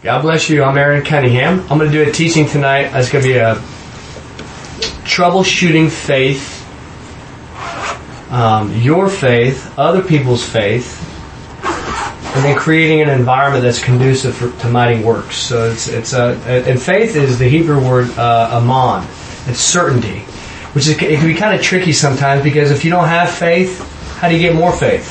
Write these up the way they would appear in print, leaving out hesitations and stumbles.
God bless you. I'm Aaron Cunningham. I'm going to do a teaching tonight. It's going to be a troubleshooting faith, your faith, other people's faith, and then creating an environment that's conducive to mighty works. So and faith is the Hebrew word aman. It's certainty, which it can be kind of tricky sometimes, because if you don't have faith, how do you get more faith?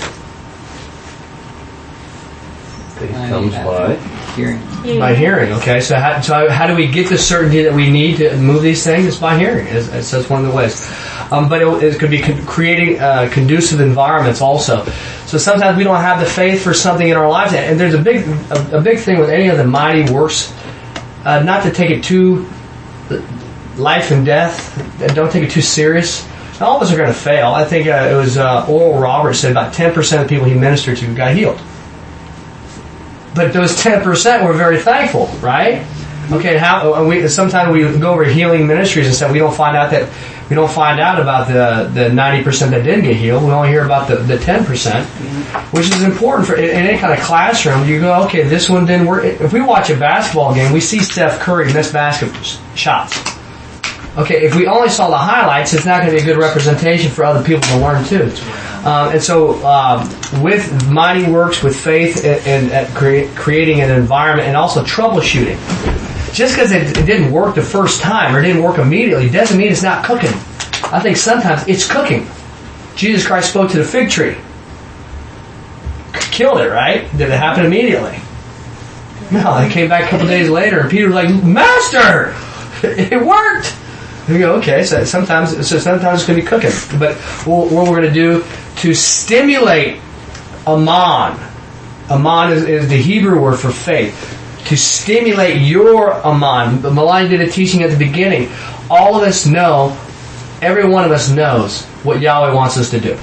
Faith comes by hearing. By hearing. Okay, so how do we get the certainty that we need to move these things? It's by hearing. That's one of the ways. But it could be creating conducive environments also. So sometimes we don't have the faith for something in our lives, and there's a big thing with any of the mighty works, not to take it too life and death. Don't take it too serious. All of us are going to fail. I think it was Oral Roberts said about 10% of the people he ministered to got healed. But those 10% were very thankful, right? Okay, sometimes we go over healing ministries and stuff. We don't find out about the 90% that didn't get healed. We only hear about the 10%, which is important for in any kind of classroom. You go, okay, this one didn't work. If we watch a basketball game, we see Steph Curry miss basketball shots. Okay, if we only saw the highlights, it's not going to be a good representation for other people to learn too. And so, with mighty works, with faith, and creating an environment, and also troubleshooting. Just because it didn't work the first time or didn't work immediately doesn't mean it's not cooking. I think sometimes it's cooking. Jesus Christ spoke to the fig tree. Killed it, right? Did it happen immediately? No, they came back a couple days later, and Peter was like, Master! It worked! And we go, okay, so sometimes it's going to be cooking. But what we're going to do to stimulate aman. Aman is the Hebrew word for faith. To stimulate your aman. Melania did a teaching at the beginning. All of us know, every one of us knows what Yahweh wants us to do.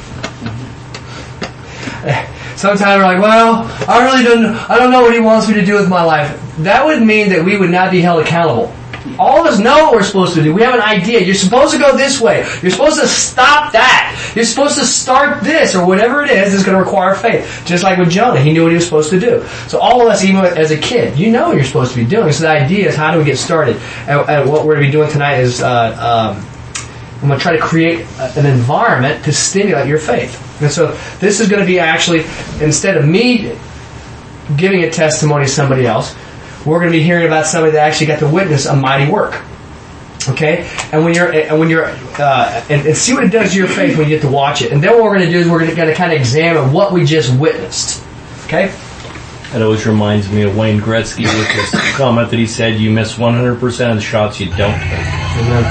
Sometimes we're like, well, I don't know what He wants me to do with my life. That would mean that we would not be held accountable. All of us know what we're supposed to do. We have an idea. You're supposed to go this way. You're supposed to stop that. You're supposed to start this, or whatever it is going to require faith. Just like with Jonah, he knew what he was supposed to do. So all of us, even as a kid, you know what you're supposed to be doing. So the idea is, how do we get started? And what we're going to be doing tonight is I'm going to try to create an environment to stimulate your faith. And so this is going to be actually, instead of me giving a testimony to somebody else, we're going to be hearing about somebody that actually got to witness a mighty work. Okay, and when you're and see what it does to your faith when you get to watch it. And then what we're going to do is we're going to kind of examine what we just witnessed. Okay. It always reminds me of Wayne Gretzky with this comment that he said, "You miss 100% of the shots you don't take." Amen.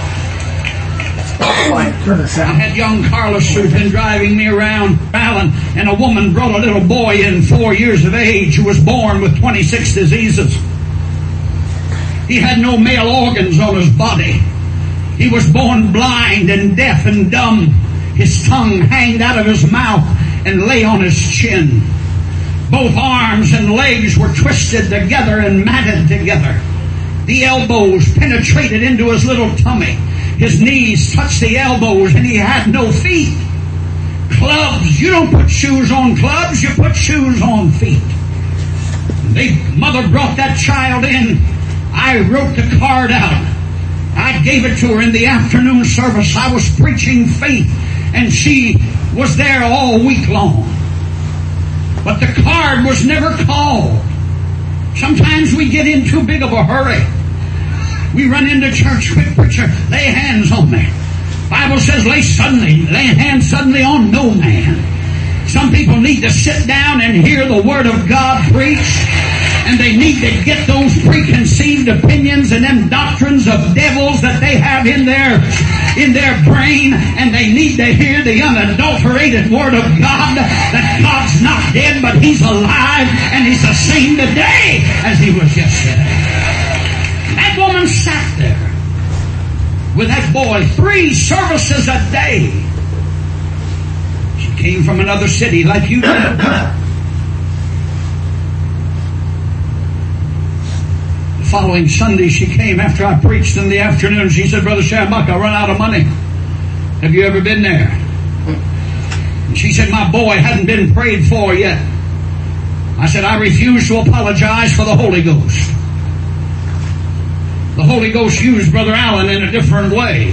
I had young Carlos who'd been driving me around Allen, and a woman brought a little boy in 4 years of age who was born with 26 diseases. He had no male organs on his body. He was born blind and deaf and dumb. His tongue hanged out of his mouth and lay on his chin. Both arms and legs were twisted together and matted together. The elbows penetrated into his little tummy. His knees touched the elbows, and he had no feet. Clubs. You don't put shoes on clubs, you put shoes on feet. Mother brought that child in. I wrote the card out. I gave it to her in the afternoon service. I was preaching faith, and she was there all week long. But the card was never called. Sometimes we get in too big of a hurry. We run into church, quick preacher, lay hands on me. Bible says lay hands suddenly on no man. Some people need to sit down and hear the Word of God preached, and they need to get those preconceived opinions and them doctrines of devils that they have in their brain, and they need to hear the unadulterated Word of God, that God's not dead, but He's alive, and He's the same today as He was yesterday. That woman sat there with that boy 3 services a day. She came from another city like you did. The following Sunday she came after I preached in the afternoon. She said, Brother Shambuck, I run out of money. Have you ever been there? And she said, my boy hadn't been prayed for yet. I said, I refuse to apologize for the Holy Ghost. The Holy Ghost used Brother Allen in a different way.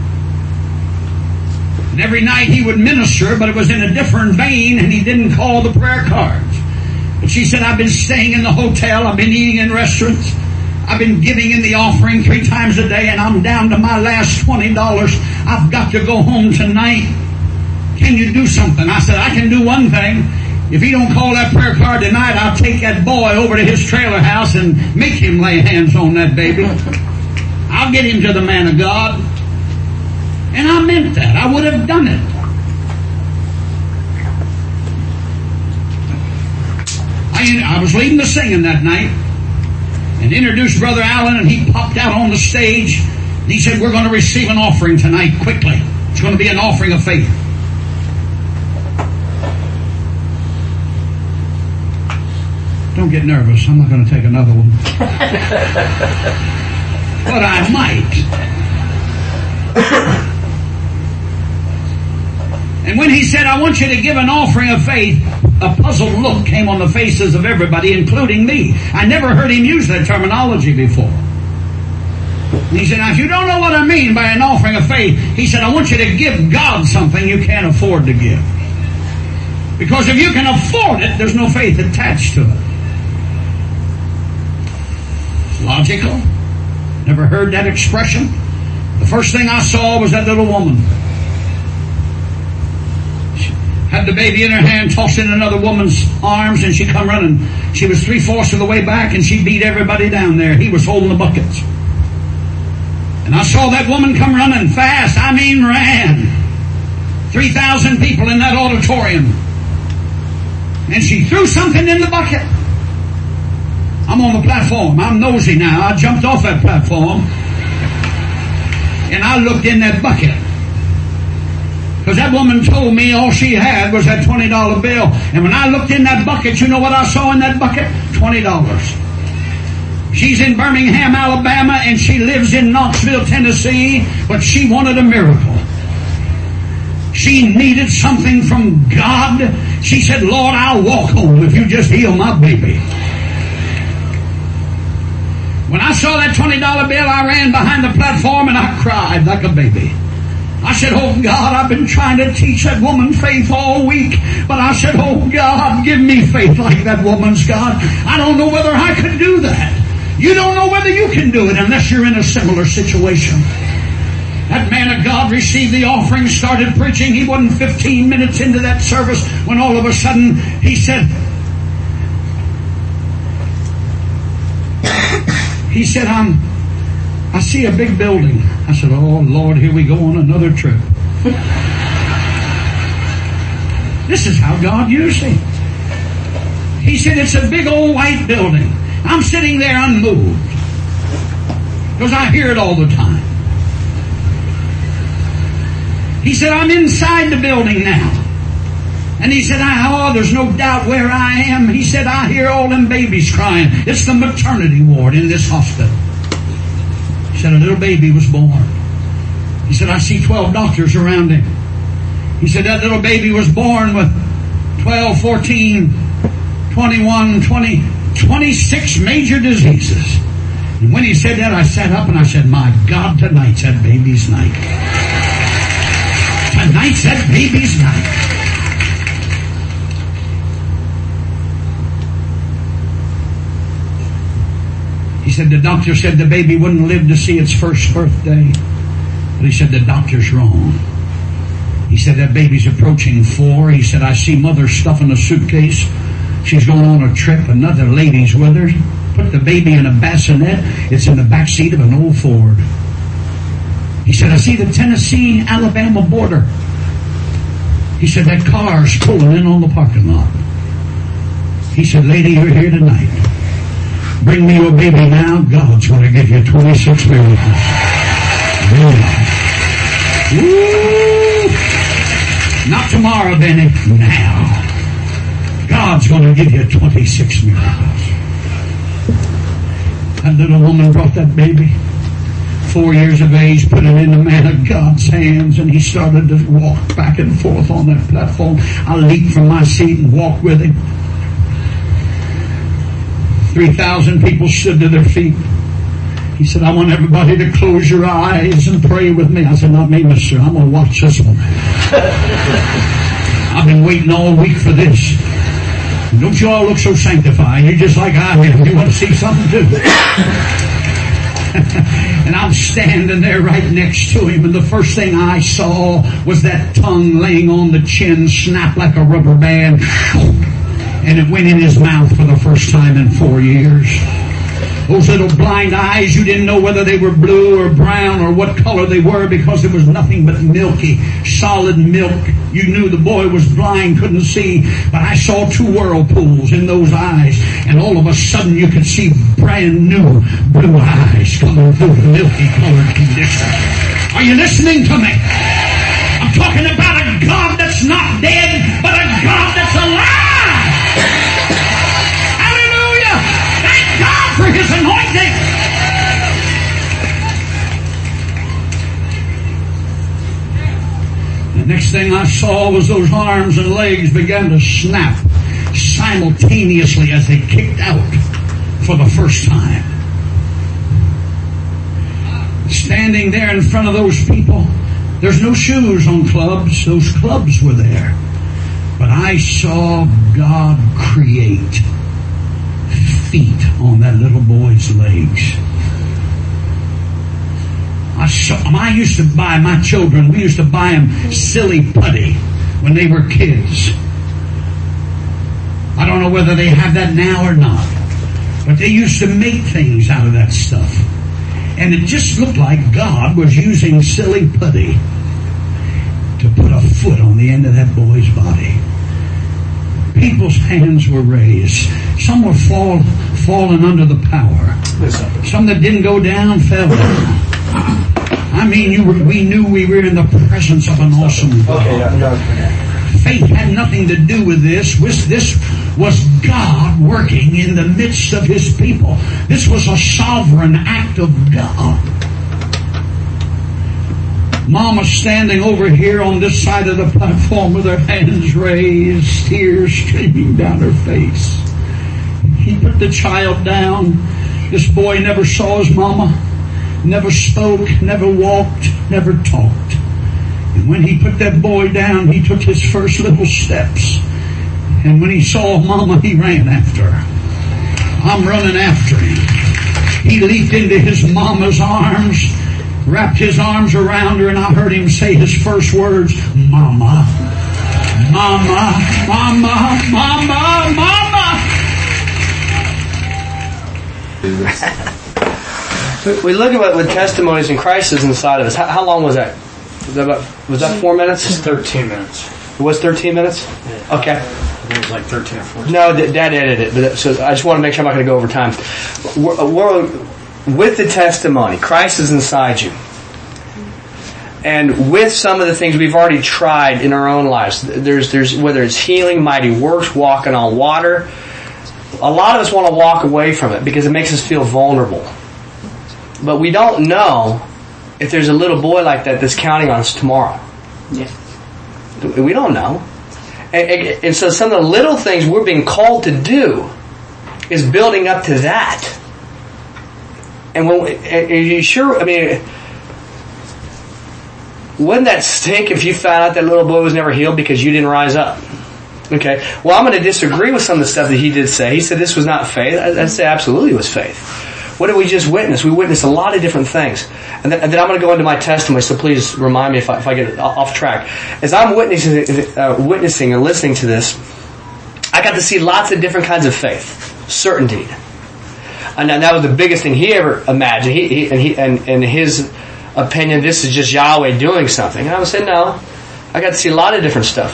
And every night he would minister, but it was in a different vein, and he didn't call the prayer cards. But she said, I've been staying in the hotel, I've been eating in restaurants, I've been giving in the offering 3 times a day, and I'm down to my last $20. I've got to go home tonight. Can you do something? I said, I can do one thing. If he don't call that prayer card tonight, I'll take that boy over to his trailer house and make him lay hands on that baby. I'll get him to the man of God. And I meant that. I would have done it. I was leading the singing that night and introduced Brother Allen, and he popped out on the stage and he said, we're going to receive an offering tonight quickly. It's going to be an offering of faith. Don't get nervous. I'm not going to take another one. But I might. And when he said, I want you to give an offering of faith, a puzzled look came on the faces of everybody, including me. I never heard him use that terminology before. And he said, now if you don't know what I mean by an offering of faith, he said, I want you to give God something you can't afford to give. Because if you can afford it, there's no faith attached to it. Logical. Never heard that expression. The first thing I saw was that little woman. She had the baby in her hand, tossed in another woman's arms, and she come running. She was 3/4 of the way back, and she beat everybody down there. He was holding the buckets. And I saw that woman come running fast. I mean ran. 3,000 people in that auditorium. And she threw something in the bucket. I'm on the platform. I'm nosy now. I jumped off that platform and I looked in that bucket. Because that woman told me all she had was that $20 bill. And when I looked in that bucket, you know what I saw in that bucket? $20. She's in Birmingham, Alabama, and she lives in Knoxville, Tennessee, but she wanted a miracle. She needed something from God. She said, Lord, I'll walk home if you just heal my baby. When I saw that $20 bill, I ran behind the platform and I cried like a baby. I said, oh God, I've been trying to teach that woman faith all week, but I said, oh God, give me faith like that woman's got. I don't know whether I could do that. You don't know whether you can do it unless you're in a similar situation. That man of God received the offering, started preaching. He wasn't 15 minutes into that service when all of a sudden he said, I see a big building. I said, oh Lord, here we go on another trip. This is how God used him. He said, it's a big old white building. I'm sitting there unmoved because I hear it all the time. He said, I'm inside the building now. And he said, there's no doubt where I am. He said, I hear all them babies crying. It's the maternity ward in this hospital. He said, a little baby was born. He said, I see 12 doctors around him. He said, that little baby was born with 12, 14, 21, 20, 26 major diseases. And when he said that, I sat up and I said, my God, tonight's that baby's night. Tonight's that baby's night. He said, the doctor said the baby wouldn't live to see its first birthday. But he said, the doctor's wrong. He said, that baby's approaching 4. He said, I see mother stuffing a suitcase. She's going on a trip. Another lady's with her. Put the baby in a bassinet. It's in the back seat of an old Ford. He said, I see the Tennessee-Alabama border. He said, that car's pulling in on the parking lot. He said, lady, you're here tonight. Bring me your baby now. God's going to give you 26 miracles. Woo! Not tomorrow, Benny. Now. God's going to give you 26 miracles. That little woman brought that baby. 4 years of age, put it in the man of God's hands, and he started to walk back and forth on that platform. I leaped from my seat and walked with him. 3,000 people stood to their feet. He said, I want everybody to close your eyes and pray with me. I said, not me, mister. I'm going to watch this one. I've been waiting all week for this. Don't you all look so sanctified? You're just like I am. You want to see something too? And I'm standing there right next to him, and the first thing I saw was that tongue laying on the chin, snap like a rubber band, and it went in his mouth for the first time in 4 years. Those little blind eyes, you didn't know whether they were blue or brown or what color they were, because there was nothing but milky, solid milk. You knew the boy was blind, couldn't see, but I saw 2 whirlpools in those eyes, and all of a sudden you could see brand new blue eyes coming through the milky colored condition. Are you listening to me? I'm talking about a God that's not dead, but a God that's alive. Hallelujah! Thank God for His anointing. The next thing I saw was those arms and legs began to snap simultaneously as they kicked out for the first time. Standing there in front of those people, there's no shoes on clubs. Those clubs were there. But I saw God create feet on that little boy's legs. I used to buy my children, we used to buy them silly putty when they were kids. I don't know whether they have that now or not, but they used to make things out of that stuff. And it just looked like God was using silly putty to put a foot on the end of that boy's body. People's hands were raised. Some were fallen under the power. Some that didn't go down fell down. I mean, we knew we were in the presence of an awesome God. Faith had nothing to do with this. This was God working in the midst of His people. This was a sovereign act of God. Mama standing over here on this side of the platform with her hands raised, tears streaming down her face. He put the child down. This boy never saw his mama, never spoke, never walked, never talked. And when he put that boy down, he took his first little steps. And when he saw mama, he ran after her. I'm running after him. He leaped into his mama's arms, wrapped his arms around her, and I heard him say his first words, Mama, Mama, Mama, Mama, Mama. We look at what testimonies and crises inside of us. How long was that? Was that 4 minutes? It's 13 minutes. It was 13 minutes? Yeah. Okay. It was like 13 or 14. No, Dad edited it, but so I just want to make sure I'm not going to go over time. We're with the testimony, Christ is inside you. And with some of the things we've already tried in our own lives, there's whether it's healing, mighty works, walking on water, a lot of us want to walk away from it because it makes us feel vulnerable. But we don't know if there's a little boy like that that's counting on us tomorrow. Yeah. We don't know. And so some of the little things we're being called to do is building up to that. And you sure, I mean, wouldn't that stink if you found out that little boy was never healed because you didn't rise up? Okay. Well, I'm going to disagree with some of the stuff that he did say. He said this was not faith. I'd say absolutely it was faith. What did we just witness? We witnessed a lot of different things. And then I'm going to go into my testimony, so please remind me if I get off track. As I'm witnessing and listening to this, I got to see lots of different kinds of faith. Certainty. And that was the biggest thing he ever imagined. In his opinion, this is just Yahweh doing something. And I would say, no. I got to see a lot of different stuff.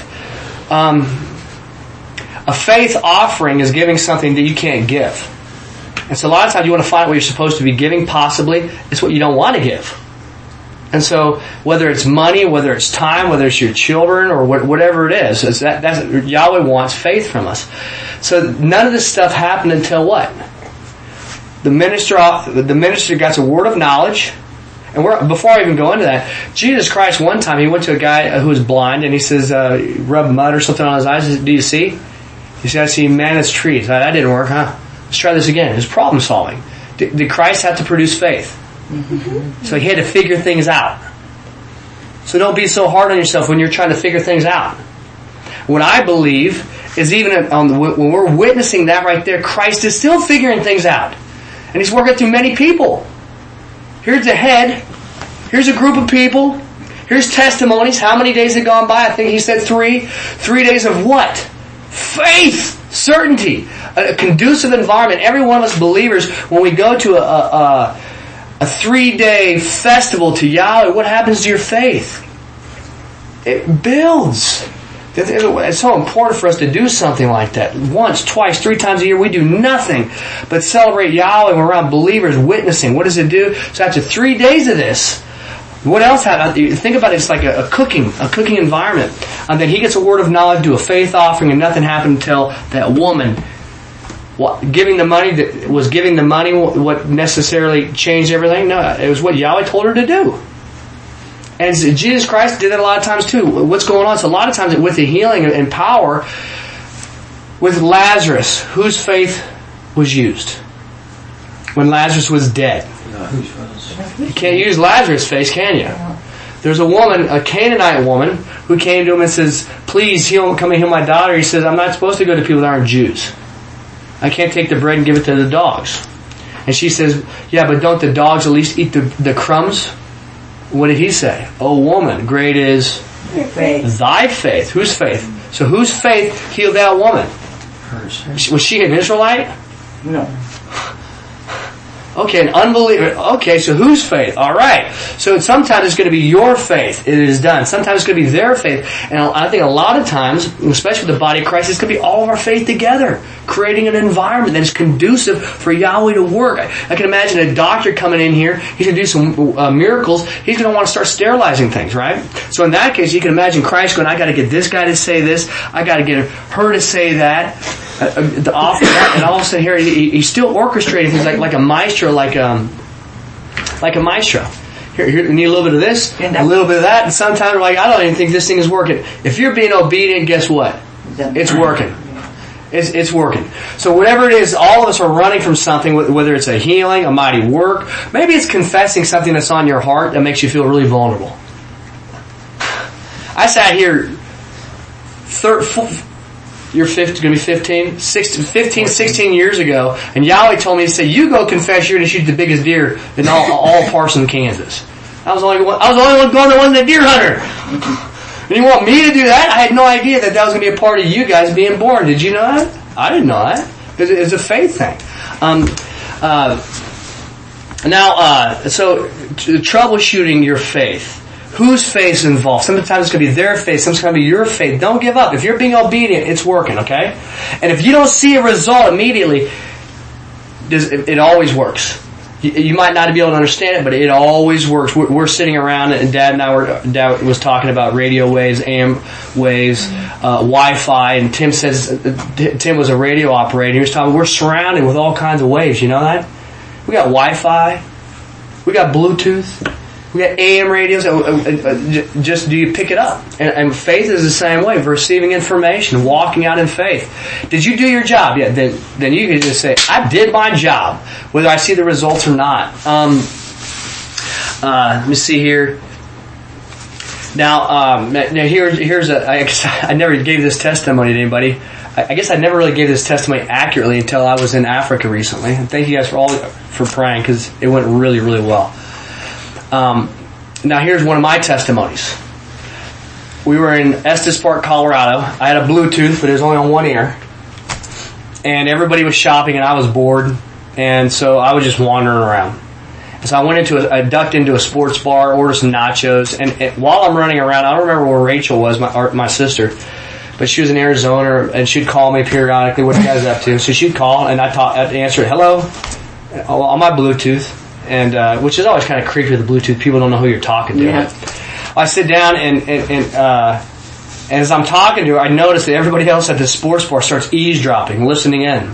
A faith offering is giving something that you can't give. And so a lot of times you want to find what you're supposed to be giving, possibly. It's what you don't want to give. And so whether it's money, whether it's time, whether it's your children, or whatever it is, that's Yahweh wants faith from us. So none of this stuff happened until what? The minister got a word of knowledge. And before I even go into that, Jesus Christ, one time, he went to a guy who was blind, and he says, rub mud or something on his eyes. He said, do you see? He said, I see man as trees. That didn't work, huh? Let's try this again. It's problem solving. Did Christ have to produce faith? So he had to figure things out. So don't be so hard on yourself when you're trying to figure things out. What I believe is even when we're witnessing that right there, Christ is still figuring things out. And he's working through many people. Here's the head. Here's a group of people. Here's testimonies. How many days have gone by? I think he said 3. 3 days of what? Faith. Certainty. A conducive environment. Every one of us believers, when we go to a 3-day festival to Yahweh, what happens to your faith? It builds. It's so important for us to do something like that. Once, twice, 3 times a year, we do nothing but celebrate Yahweh. We're around believers witnessing. What does it do? So after 3 days of this, what else happened? Think about it. It's like a cooking environment. And then he gets a word of knowledge, do a faith offering, and nothing happened until that woman giving the money what necessarily changed everything? No, it was what Yahweh told her to do. And Jesus Christ did that a lot of times too. What's going on? So a lot of times with the healing and power, with Lazarus, whose faith was used? When Lazarus was dead. You can't use Lazarus' faith, can you? There's a woman, a Canaanite woman, who came to him and says, please come and heal my daughter. He says, I'm not supposed to go to people that aren't Jews. I can't take the bread and give it to the dogs. And she says, yeah, but don't the dogs at least eat the crumbs? What did he say? Oh woman, great is thy faith. Whose faith? So whose faith healed that woman? Hers. Was she an Israelite? No. Okay, an unbeliever. Okay, so whose faith? Alright. So sometimes it's going to be your faith. It is done. Sometimes it's going to be their faith. And I think a lot of times, especially with the body of Christ, it's going to be all of our faith together. Creating an environment that is conducive for Yahweh to work. I can imagine a doctor coming in here. He's going to do some miracles. He's going to want to start sterilizing things, right? So in that case, you can imagine Christ going, I got to get this guy to say this. I got to get her to say that. And all of a sudden here, he's still orchestrating things like a maestro, like a maestro. Here, you need a little bit of this, a little bit of that, and sometimes we're like, I don't even think this thing is working. If you're being obedient, guess what? It's working. It's working. So whatever it is, all of us are running from something, whether it's a healing, a mighty work, maybe it's confessing something that's on your heart that makes you feel really vulnerable. I sat here you're going to be 15, 16 years ago, and Yahweh told me to say, you go confess you're going to shoot the biggest deer in all Parsons, Kansas. I was the only one going that wasn't a deer hunter. And you want me to do that? I had no idea that was going to be a part of you guys being born. Did you know that? I didn't know that. It's a faith thing. So troubleshooting your faith. Whose faith is involved? Sometimes it's going to be their faith. Sometimes it's going to be your faith. Don't give up. If you're being obedient, it's working, okay? And if you don't see a result immediately, it always works. You might not be able to understand it, but it always works. We're sitting around, and Dad was talking about radio waves, AM waves, Wi-Fi, and Tim was a radio operator. He was talking, we're surrounded with all kinds of waves. You know that? We got Wi-Fi. We got Bluetooth. We got AM radios. Just do you pick it up? And faith is the same way. Receiving information, walking out in faith. Did you do your job? Yeah. Then you can just say, I did my job, whether I see the results or not. Let me see here. Now here's I never gave this testimony to anybody. I guess I never really gave this testimony accurately until I was in Africa recently. And thank you guys for praying, because it went really, really well. Now here's one of my testimonies. We were in Estes Park, Colorado. I had a Bluetooth, but it was only on one ear. And everybody was shopping and I was bored. And so I was just wandering around. And so I ducked into a sports bar, ordered some nachos. And while I'm running around, I don't remember where Rachel was, my sister. But she was in Arizona, and she'd call me periodically, what are you guys up to? So she'd call, and I'd answer, hello, on my Bluetooth. And which is always kind of creepy with the Bluetooth. People don't know who you're talking to. Yeah. I sit down and as I'm talking to her, I notice that everybody else at the sports bar starts eavesdropping, listening in,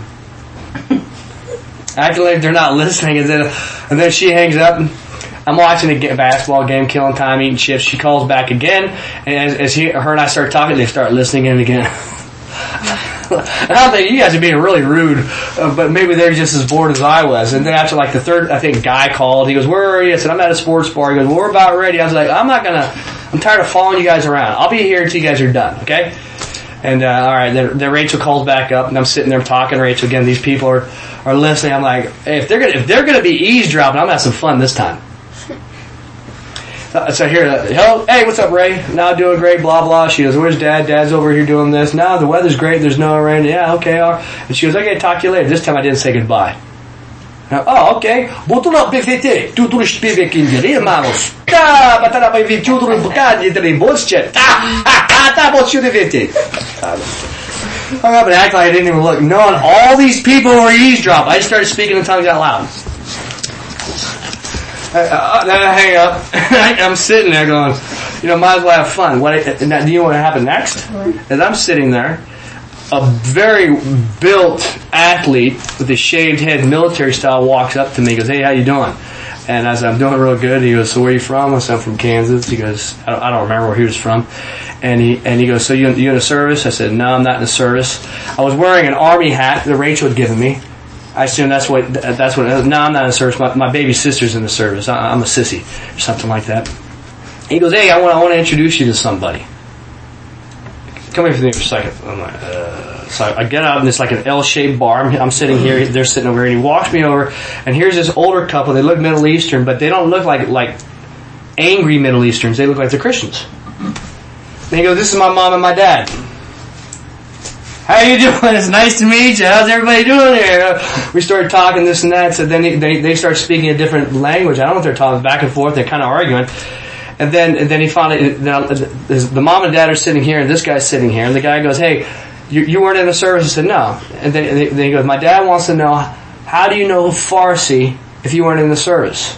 acting like they're not listening. And then she hangs up. And I'm watching a basketball game, killing time, eating chips. She calls back again, and as her and I start talking, they start listening in again. And I'm thinking, you guys are being really rude, but maybe they're just as bored as I was. And then after like the third, I think, guy called. He goes, where are you? I said, I'm at a sports bar. He goes, well, we're about ready. I was like, I'm tired of following you guys around. I'll be here until you guys are done, okay? And all right, then Rachel calls back up, and I'm sitting there talking to Rachel again. These people are listening. I'm like, hey, if they're gonna be eavesdropping, I'm gonna have some fun this time. So I hear, hello, hey, what's up, Ray? No, doing great, blah, blah. She goes, where's Dad? Dad's over here doing this. No, the weather's great. There's no rain. Yeah, okay, all right. And she goes, okay, talk to you later. This time I didn't say goodbye. Oh, ok. Buongiorno, perfeite. Tu spieghi che in hermanos. Ta, batara by vitutru bukadi de bullshit. Ta, bullshit de hung up and act like I didn't even look. Knowing all these people were eavesdropping, I just started speaking in tongues out loud. Then I hang up. I'm sitting there going, might as well have fun. Do you know what happened next? As I'm sitting there, a very built athlete with a shaved head, military style, walks up to me and goes, hey, how you doing? And I said, I'm doing real good. He goes, so where are you from? I said, I'm from Kansas. He goes, I don't remember where he was from. And he goes, so you in the service? I said, no, I'm not in the service. I was wearing an army hat that Rachel had given me. I assume that's what. No, I'm not in the service. My baby sister's in the service. I'm a sissy or something like that. He goes, hey, I want to introduce you to somebody. Come here for a second. I'm like, so I get out and it's like an L-shaped bar. I'm sitting here. They're sitting over here. And he walks me over, and here's this older couple. They look Middle Eastern, but they don't look like angry Middle Easterns. They look like they're Christians. And he goes, this is my mom and my dad. How you doing? It's nice to meet you. How's everybody doing here? We started talking this and that. So then they start speaking a different language. I don't know if they're talking back and forth. They're kind of arguing. And then he found it. The mom and dad are sitting here, and this guy's sitting here. And the guy goes, "Hey, you weren't in the service?" I said, "No." And then he goes, "My dad wants to know, how do you know Farsi if you weren't in the service?"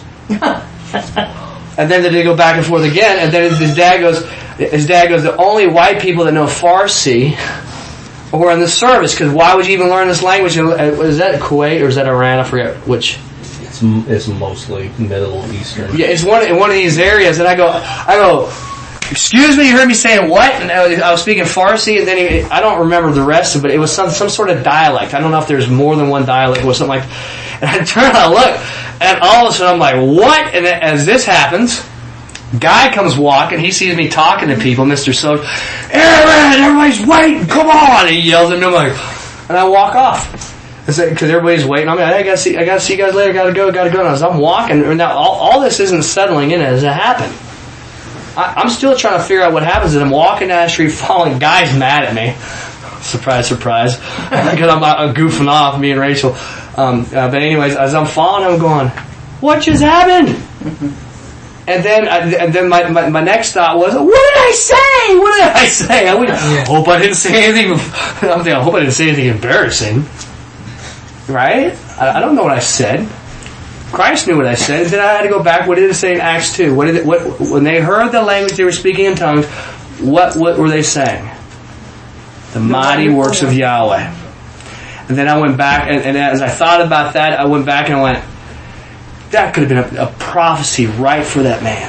And then they go back and forth again. And then his dad goes, "The only white people that know Farsi were in the service, because why would you even learn this language?" Is that Kuwait or is that Iran? I forget which. It's mostly Middle Eastern. Yeah, it's one of these areas, and I go, excuse me, you heard me saying what? And I was speaking Farsi, and then I don't remember the rest of it, but it was some sort of dialect. I don't know if there's more than one dialect or something like that. And I turn and I look, and all of a sudden I'm like, what? And as this happens, guy comes walking, he sees me talking to people, Mr. So, Aaron, everybody's waiting, come on! And he yells at me, I'm like, and I walk off. Because everybody's waiting. I mean, I gotta see you guys later. Gotta go. And as I'm walking, now all this isn't settling in as it happened. I'm still trying to figure out what happens. As I'm walking down the street, following guys mad at me. Surprise, surprise. Because I'm goofing off, me and Rachel. But anyways, as I'm following, I'm going, what just happened? And then my next thought was, what did I say? What did I say? I hope I didn't say anything. I'm thinking, I hope I didn't say anything embarrassing. Right? I don't know what I said. Christ knew what I said. And then I had to go back. What did it say in Acts 2? When they heard the language they were speaking in tongues, what were they saying? The mighty works of Yahweh. And then I went back, and as I thought about that, I went back and I went, that could have been a prophecy right for that man.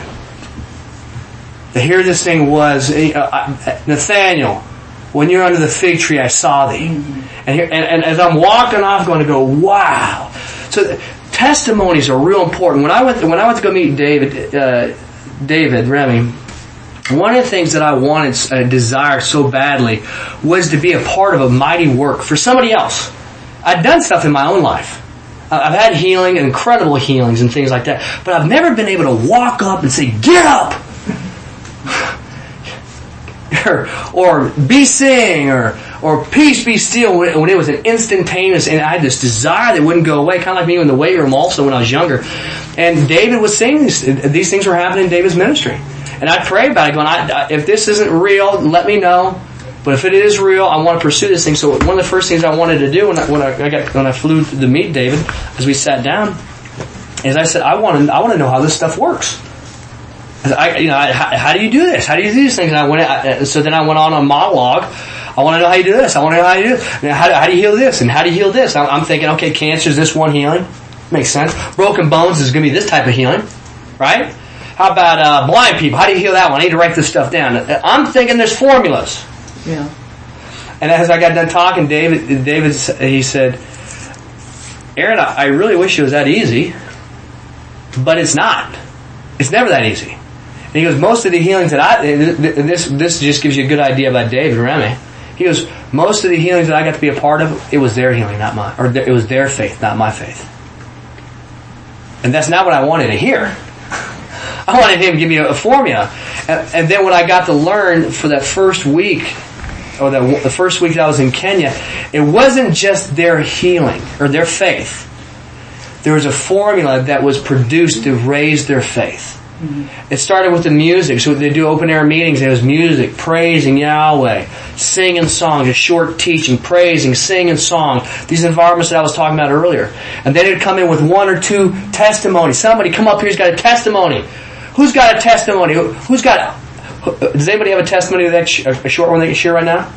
The here this thing was, Nathaniel, when you're under the fig tree, I saw thee. And as I'm walking off, going to go, wow. So testimonies are real important. When I went to go meet David Remy, one of the things that I desired so badly was to be a part of a mighty work for somebody else. I'd done stuff in my own life. I've had healing, incredible healings and things like that, but I've never been able to walk up and say, get up! or be sing, or peace be still, when it was an instantaneous, and I had this desire that wouldn't go away, kind of like me in the weight room also when I was younger. And David was saying these things were happening in David's ministry. And I prayed about it, going, if this isn't real, let me know. But if it is real, I want to pursue this thing. So one of the first things I wanted to do when I flew to meet David, as we sat down, is I said, I want to know how this stuff works. How do you do this? How do you do these things? And so then I went on a monologue. I want to know how you do this. I want to know how you do this. How do you heal this? And how do you heal this? I'm thinking, okay, cancer is this one healing. Makes sense. Broken bones is going to be this type of healing. Right? How about blind people? How do you heal that one? I need to write this stuff down. I'm thinking there's formulas. Yeah. And as I got done talking, David, he said, Aaron, I really wish it was that easy, but it's not. It's never that easy. And he goes, most of the healings that this just gives you a good idea about David Remy. He goes, most of the healings that I got to be a part of, it was their healing, not mine. Or it was their faith, not my faith. And that's not what I wanted to hear. I wanted him to give me a formula. And then when I got to learn for that first week, or the first week that I was in Kenya, it wasn't just their healing or their faith. There was a formula that was produced to raise their faith. Mm-hmm. It started with the music. So they do open air meetings. There was music, praising Yahweh, singing songs, a short teaching, praising, singing song. These environments that I was talking about earlier. And then it'd come in with one or two testimonies. Somebody come up here who's got a testimony. Who's got a testimony? Who's got? Does anybody have a testimony that a short one they can share right now?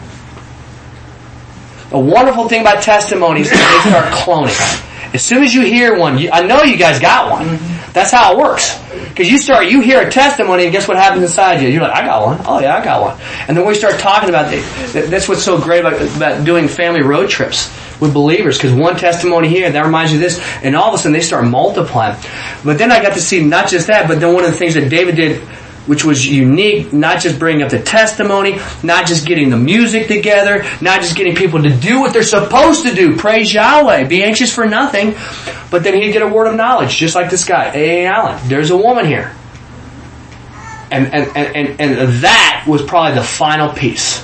A wonderful thing about testimonies is they start cloning. As soon as you hear one, I know you guys got one. That's how it works. Because you hear a testimony, and guess what happens inside you? You're like, I got one. Oh yeah, I got one. And then we start talking about it. That's what's so great about doing family road trips with believers. Because one testimony here, that reminds you of this, and all of a sudden they start multiplying. But then I got to see not just that, but then one of the things that David did, which was unique, not just bringing up the testimony, not just getting the music together, not just getting people to do what they're supposed to do, praise Yahweh, be anxious for nothing, but then he'd get a word of knowledge, just like this guy, A.A. Allen. There's a woman here. And that was probably the final piece.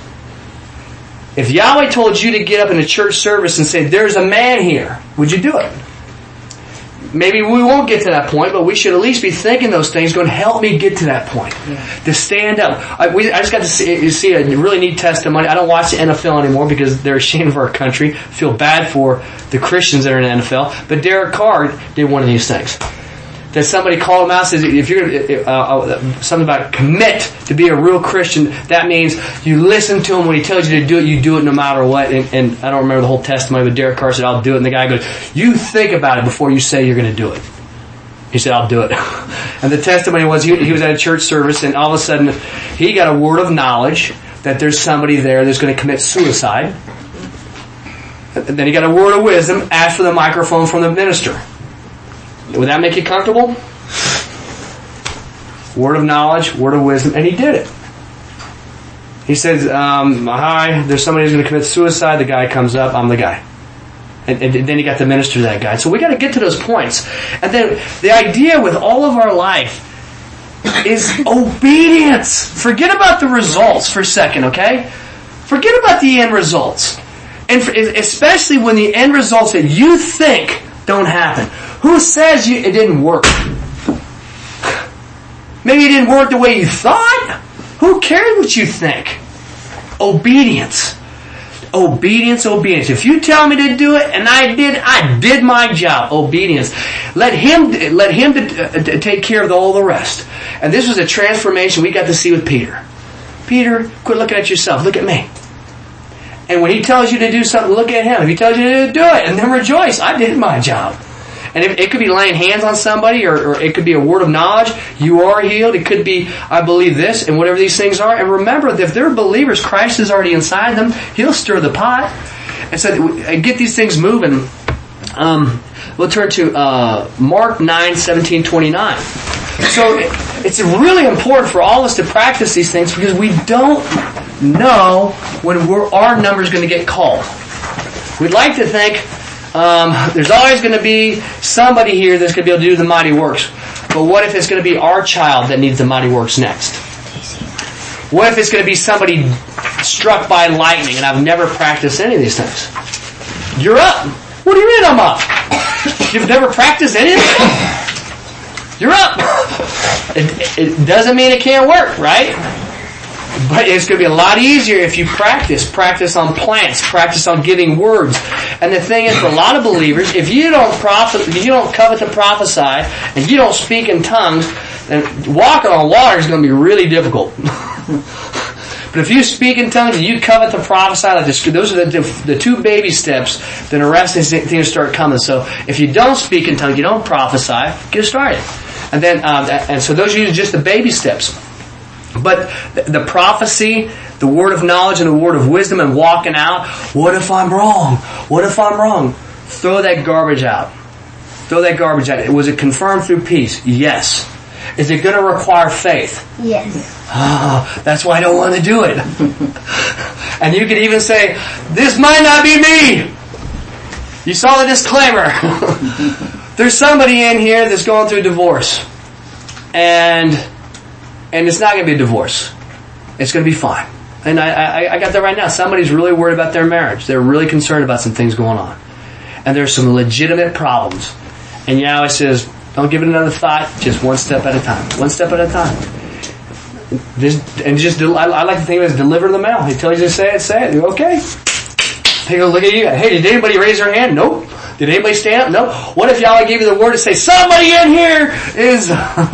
If Yahweh told you to get up in a church service and say, there's a man here, would you do it? Maybe we won't get to that point, but we should at least be thinking those things, going, help me get to that point. Yeah. To stand up. I just got to see a really neat testimony. I don't watch the NFL anymore because they're ashamed of our country. I feel bad for the Christians that are in the NFL. But Derek Carr did one of these things. That somebody called him out and says, if you're something about commit to be a real Christian, that means you listen to him when he tells you to do it, you do it no matter what. And I don't remember the whole testimony, but Derek Carr said, I'll do it. And the guy goes, you think about it before you say you're going to do it. He said, I'll do it. And the testimony was he was at a church service, and all of a sudden he got a word of knowledge that there's somebody there that's going to commit suicide. And then he got a word of wisdom, asked for the microphone from the minister. Would that make you comfortable? Word of knowledge, word of wisdom, and he did it. He says, hi, there's somebody who's going to commit suicide. The guy comes up, I'm the guy. And then he got the minister to that guy. So we got to get to those points. And then the idea with all of our life is obedience. Forget about the results for a second, okay? Forget about the end results. And especially when the end results that you think don't happen. Who says it didn't work? Maybe it didn't work the way you thought. Who cares what you think? Obedience. Obedience, obedience. If you tell me to do it, and I did my job. Obedience. Let him take care of all the rest. And this was a transformation we got to see with Peter. Peter, quit looking at yourself. Look at me. And when he tells you to do something, look at him. If he tells you to do it, and then rejoice. I did my job. And it could be laying hands on somebody, or it could be a word of knowledge. You are healed. It could be, I believe this, and whatever these things are. And remember that if they're believers, Christ is already inside them. He'll stir the pot. And so get these things moving. We'll turn to Mark 9:17-29. So it's really important for all of us to practice these things because we don't know when our number is going to get called. We'd like to think there's always going to be somebody here that's going to be able to do the mighty works. But what if it's going to be our child that needs the mighty works next? What if it's going to be somebody struck by lightning and I've never practiced any of these things? You're up. What do you mean I'm up? You've never practiced any of this? You're up. It doesn't mean it can't work, right? But it's going to be a lot easier if you practice on plants, practice on giving words. And the thing is, for a lot of believers, if you don't covet to prophesy, and you don't speak in tongues, then walking on water is going to be really difficult. But if you speak in tongues and you covet to prophesy, like this, those are the two baby steps, then the rest of these things start coming. So if you don't speak in tongues, you don't prophesy, get started. And then, and so those are just the baby steps. But the prophecy, the word of knowledge and the word of wisdom and walking out, what if I'm wrong? What if I'm wrong? Throw that garbage out. Throw that garbage out. Was it confirmed through peace? Yes. Is it going to require faith? Yes. That's why I don't want to do it. And you could even say, this might not be me. You saw the disclaimer. There's somebody in here that's going through divorce. And it's not going to be a divorce. It's going to be fine. And I got that right now. Somebody's really worried about their marriage. They're really concerned about some things going on. And there's some legitimate problems. And Yahweh says, don't give it another thought. Just one step at a time. One step at a time. I like to think of it as deliver the mail. He tells you to say it. You're okay. Take a look at you. Hey, did anybody raise their hand? Nope. Did anybody stand up? No. What if Yahweh gave you the word to say, somebody in here is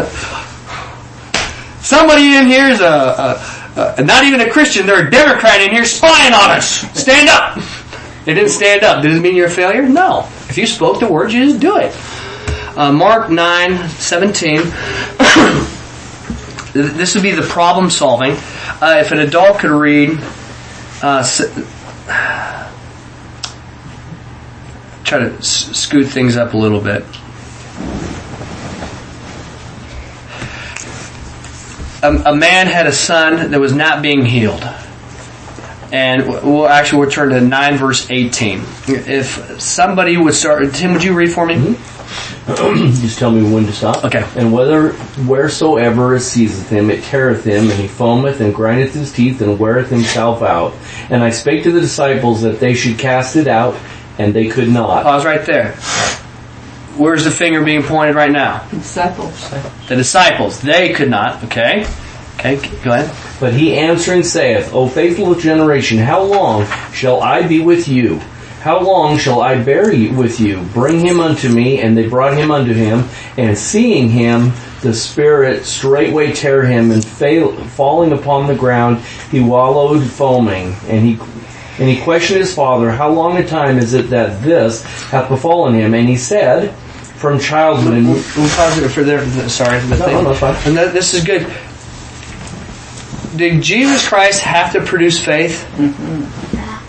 not even a Christian. They're a Democrat in here spying on us. Stand up. They didn't stand up. Does it mean you're a failure? No. If you spoke the word, you just do it. Mark 9:17. This would be the problem solving. If an adult could read, try to scoot things up a little bit. A man had a son that was not being healed. And we'll turn to 9 verse 18. If somebody would start, Tim, would you read for me? Mm-hmm. Just tell me when to stop. Okay. And wheresoever it seizeth him, it teareth him, and he foameth and grindeth his teeth and weareth himself out. And I spake to the disciples that they should cast it out, and they could not. Pause right there. Where's the finger being pointed right now? Disciples. The disciples. They could not. Okay. Okay, go ahead. But he answering saith, O faithful generation, how long shall I be with you? How long shall I bear with you? Bring him unto me. And they brought him unto him. And seeing him, the Spirit straightway tear him, and falling upon the ground, he wallowed foaming. And he questioned his father, how long a time is it that this hath befallen him? And he said, from childhood. And we'll pause it for there. Sorry. No, fine. And this is good. Did Jesus Christ have to produce faith? Mm-hmm.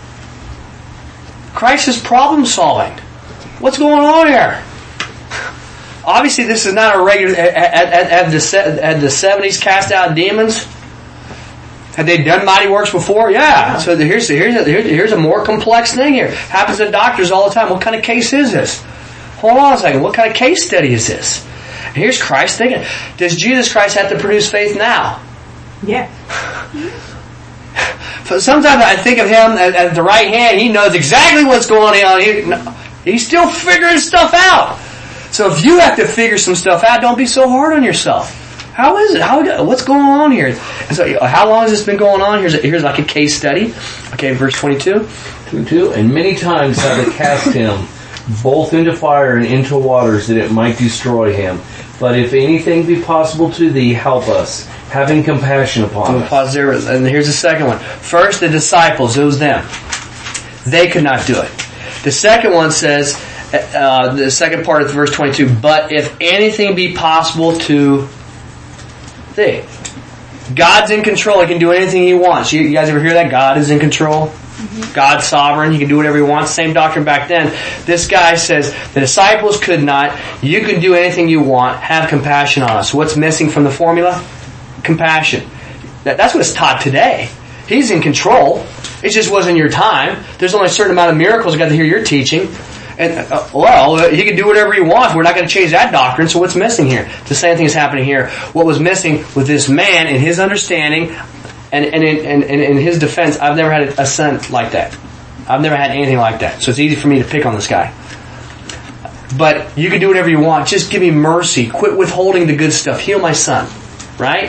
Christ is problem solving. What's going on here? Obviously, this is not a regular. Had the 70s cast out demons? Had they done mighty works before? Yeah. So here's a more complex thing here. Happens to doctors all the time. What kind of case is this? Hold on a second. What kind of case study is this? And here's Christ thinking. Does Jesus Christ have to produce faith now? Yeah. Sometimes I think of him at the right hand. He knows exactly what's going on. He's still figuring stuff out. So if you have to figure some stuff out, don't be so hard on yourself. How is it? What's going on here? And so, how long has this been going on? Here's like a case study. Okay, verse 22. 22. And many times have they cast him both into fire and into waters, that it might destroy him. But if anything be possible to thee, help us, having compassion upon us. Pause there, and here's the second one. First, the disciples, it was them. They could not do it. The second one says, the second part of verse 22, but if anything be possible to thee. God's in control. He can do anything He wants. You guys ever hear that? God is in control. Mm-hmm. God's sovereign. He can do whatever He wants. Same doctrine back then. This guy says, the disciples could not. You can do anything you want. Have compassion on us. What's missing from the formula? Compassion. That's what it's taught today. He's in control. It just wasn't your time. There's only a certain amount of miracles you got to hear your teaching. And, He can do whatever He wants. We're not going to change that doctrine. So what's missing here? The same thing is happening here. What was missing with this man in his understanding and in his defense, I've never had a son like that. I've never had anything like that. So it's easy for me to pick on this guy. But you can do whatever you want. Just give me mercy. Quit withholding the good stuff. Heal my son. Right?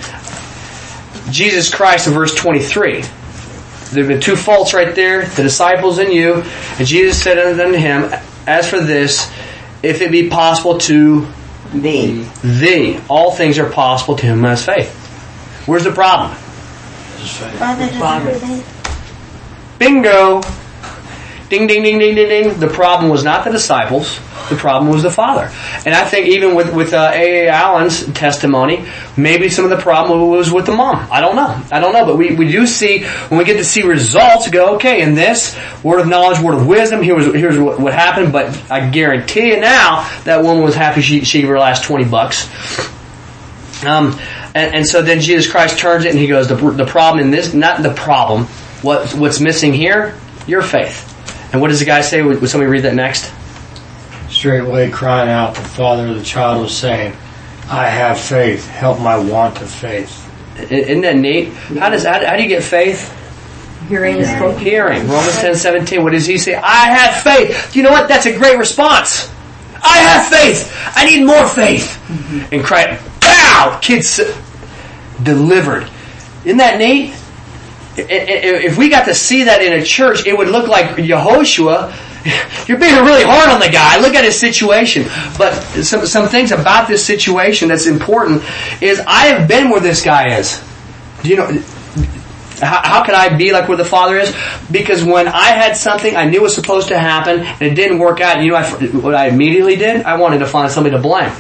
Jesus Christ in verse 23. There have been two faults right there. The disciples and you. And Jesus said unto him, as for this, if it be possible to thee, all things are possible to him who has faith. Where's the problem? Father. Bingo! Ding, ding, ding, ding, ding, ding. The problem was not the disciples. The problem was the Father. And I think even with A.A. Allen's testimony, maybe some of the problem was with the mom. I don't know. But we do see, when we get to see results, go, okay, in this, word of knowledge, word of wisdom, here's what happened. But I guarantee you now, that woman was happy she gave her last $20. And so then Jesus Christ turns it and he goes, the problem in this, not the problem, what's missing here? Your faith. And what does the guy say? Would somebody read that next? Straightway crying out, the father of the child was saying, I have faith, help my want of faith. Isn't that neat? How do you get faith? Hearing is spoken. Hearing. Romans 10:17. What does he say? I have faith. You know what? That's a great response. I have faith. I need more faith. Mm-hmm. And cry, pow! Kids delivered. Isn't that neat? If we got to see that in a church, it would look like Yehoshua. You're being really hard on the guy. Look at his situation. But some things about this situation that's important is I have been where this guy is. Do you know? How can I be like where the Father is? Because when I had something I knew was supposed to happen and it didn't work out, you know what I immediately did? I wanted to find somebody to blame.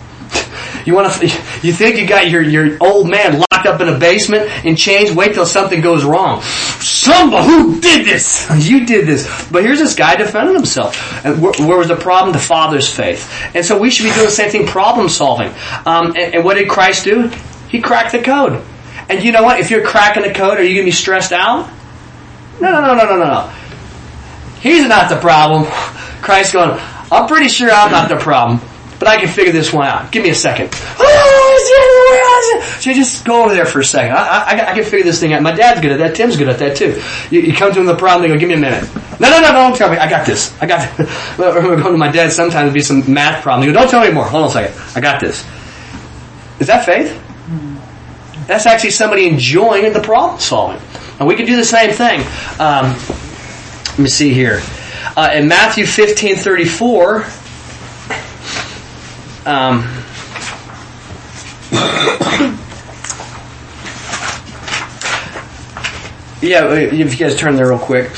You think you got your old man locked up in a basement in chains? Wait till something goes wrong. Who did this? You did this. But here's this guy defending himself. And where was the problem? The Father's faith. And so we should be doing the same thing, problem solving. And what did Christ do? He cracked the code. And you know what? If you're cracking the code, are you going to be stressed out? No. He's not the problem. Christ's going, I'm pretty sure I'm not the problem. But I can figure this one out. Give me a second. So you just go over there for a second. I can figure this thing out. My dad's good at that. Tim's good at that too. You come to him with a problem, they go, give me a minute. No, don't tell me. I got this. We're going to my dad sometimes, it'd be some math problem. He go, don't tell me anymore. Hold on a second. I got this. Is that faith? That's actually somebody enjoying the problem solving. And we can do the same thing. Let me see here. In Matthew 15:34, yeah, if you guys turn there real quick.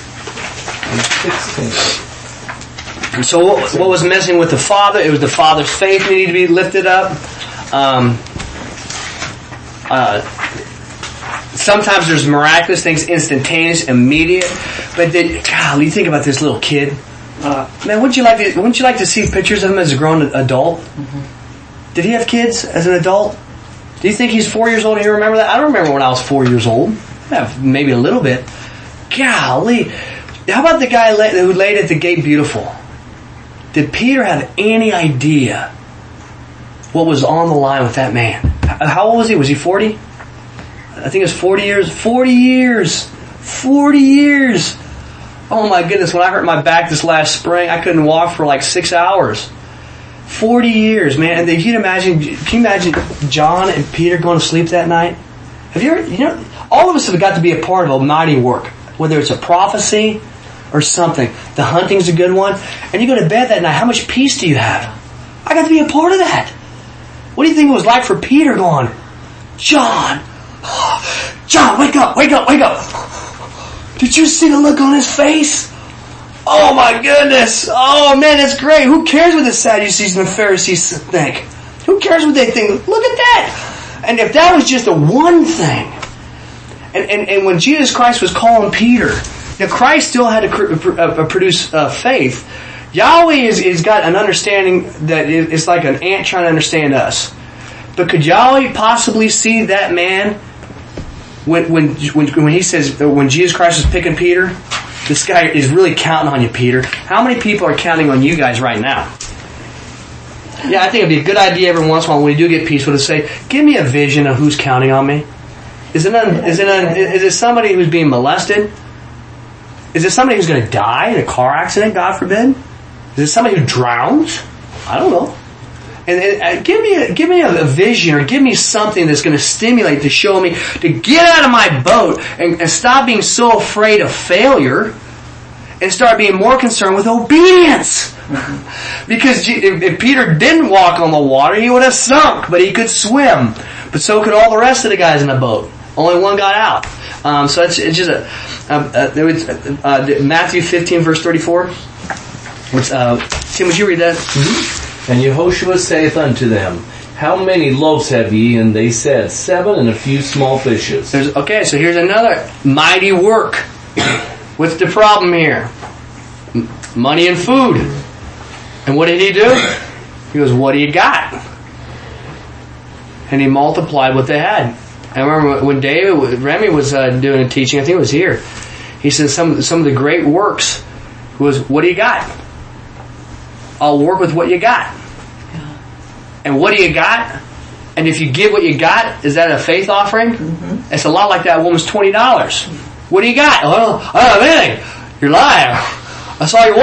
So what was missing with the Father? It was the Father's faith needed to be lifted up. Sometimes there's miraculous things, instantaneous, immediate. But then, golly, think about this little kid. Man, wouldn't you like to see pictures of him as a grown adult? Mm-hmm. Did he have kids as an adult? Do you think he's 4 years old and you remember that? I don't remember when I was 4 years old. Yeah, maybe a little bit. Golly. How about the guy who laid at the gate beautiful? Did Peter have any idea what was on the line with that man? How old was he? Was he 40? I think it was 40 years. 40 years! 40 years! Oh my goodness, when I hurt my back this last spring, I couldn't walk for like 6 hours. 40 years, man. And can you imagine John and Peter going to sleep that night? Have you ever, all of us have got to be a part of a mighty work. Whether it's a prophecy or something. The hunting's a good one. And you go to bed that night, how much peace do you have? I got to be a part of that. What do you think it was like for Peter going, John, wake up. Did you see the look on his face? Oh my goodness. Oh man, that's great. Who cares what the Sadducees and the Pharisees think? Who cares what they think? Look at that. And if that was just a one thing, and when Jesus Christ was calling Peter, now Christ still had to produce faith. Yahweh is got an understanding that it's like an ant trying to understand us. But could Yahweh possibly see that man when he says, when Jesus Christ was picking Peter, this guy is really counting on you, Peter. How many people are counting on you guys right now? Yeah, I think it'd be a good idea every once in a while when we do get peaceful to say, give me a vision of who's counting on me. Is it somebody who's being molested? Is it somebody who's going to die in a car accident, God forbid? Is it somebody who drowns? I don't know. And give me a vision, or give me something that's going to stimulate, to show me to get out of my boat and stop being so afraid of failure and start being more concerned with obedience. Because if Peter didn't walk on the water, he would have sunk, but he could swim. But so could all the rest of the guys in the boat. Only one got out. So it's just Matthew 15, verse 34. Tim, would you read that? Mm-hmm. And Yehoshua saith unto them, How many loaves have ye? And they said, 7 and a few small fishes. Okay, so here's another mighty work. What's the problem here? Money and food. And what did he do? He goes, what do you got? And he multiplied what they had. I remember when Remy was doing a teaching, I think it was here, he said some of the great works was, what do you got? I'll work with what you got. And what do you got? And if you give what you got, is that a faith offering? Mm-hmm. It's a lot like that woman's $20. What do you got? Oh, I don't have anything. You're lying. I saw your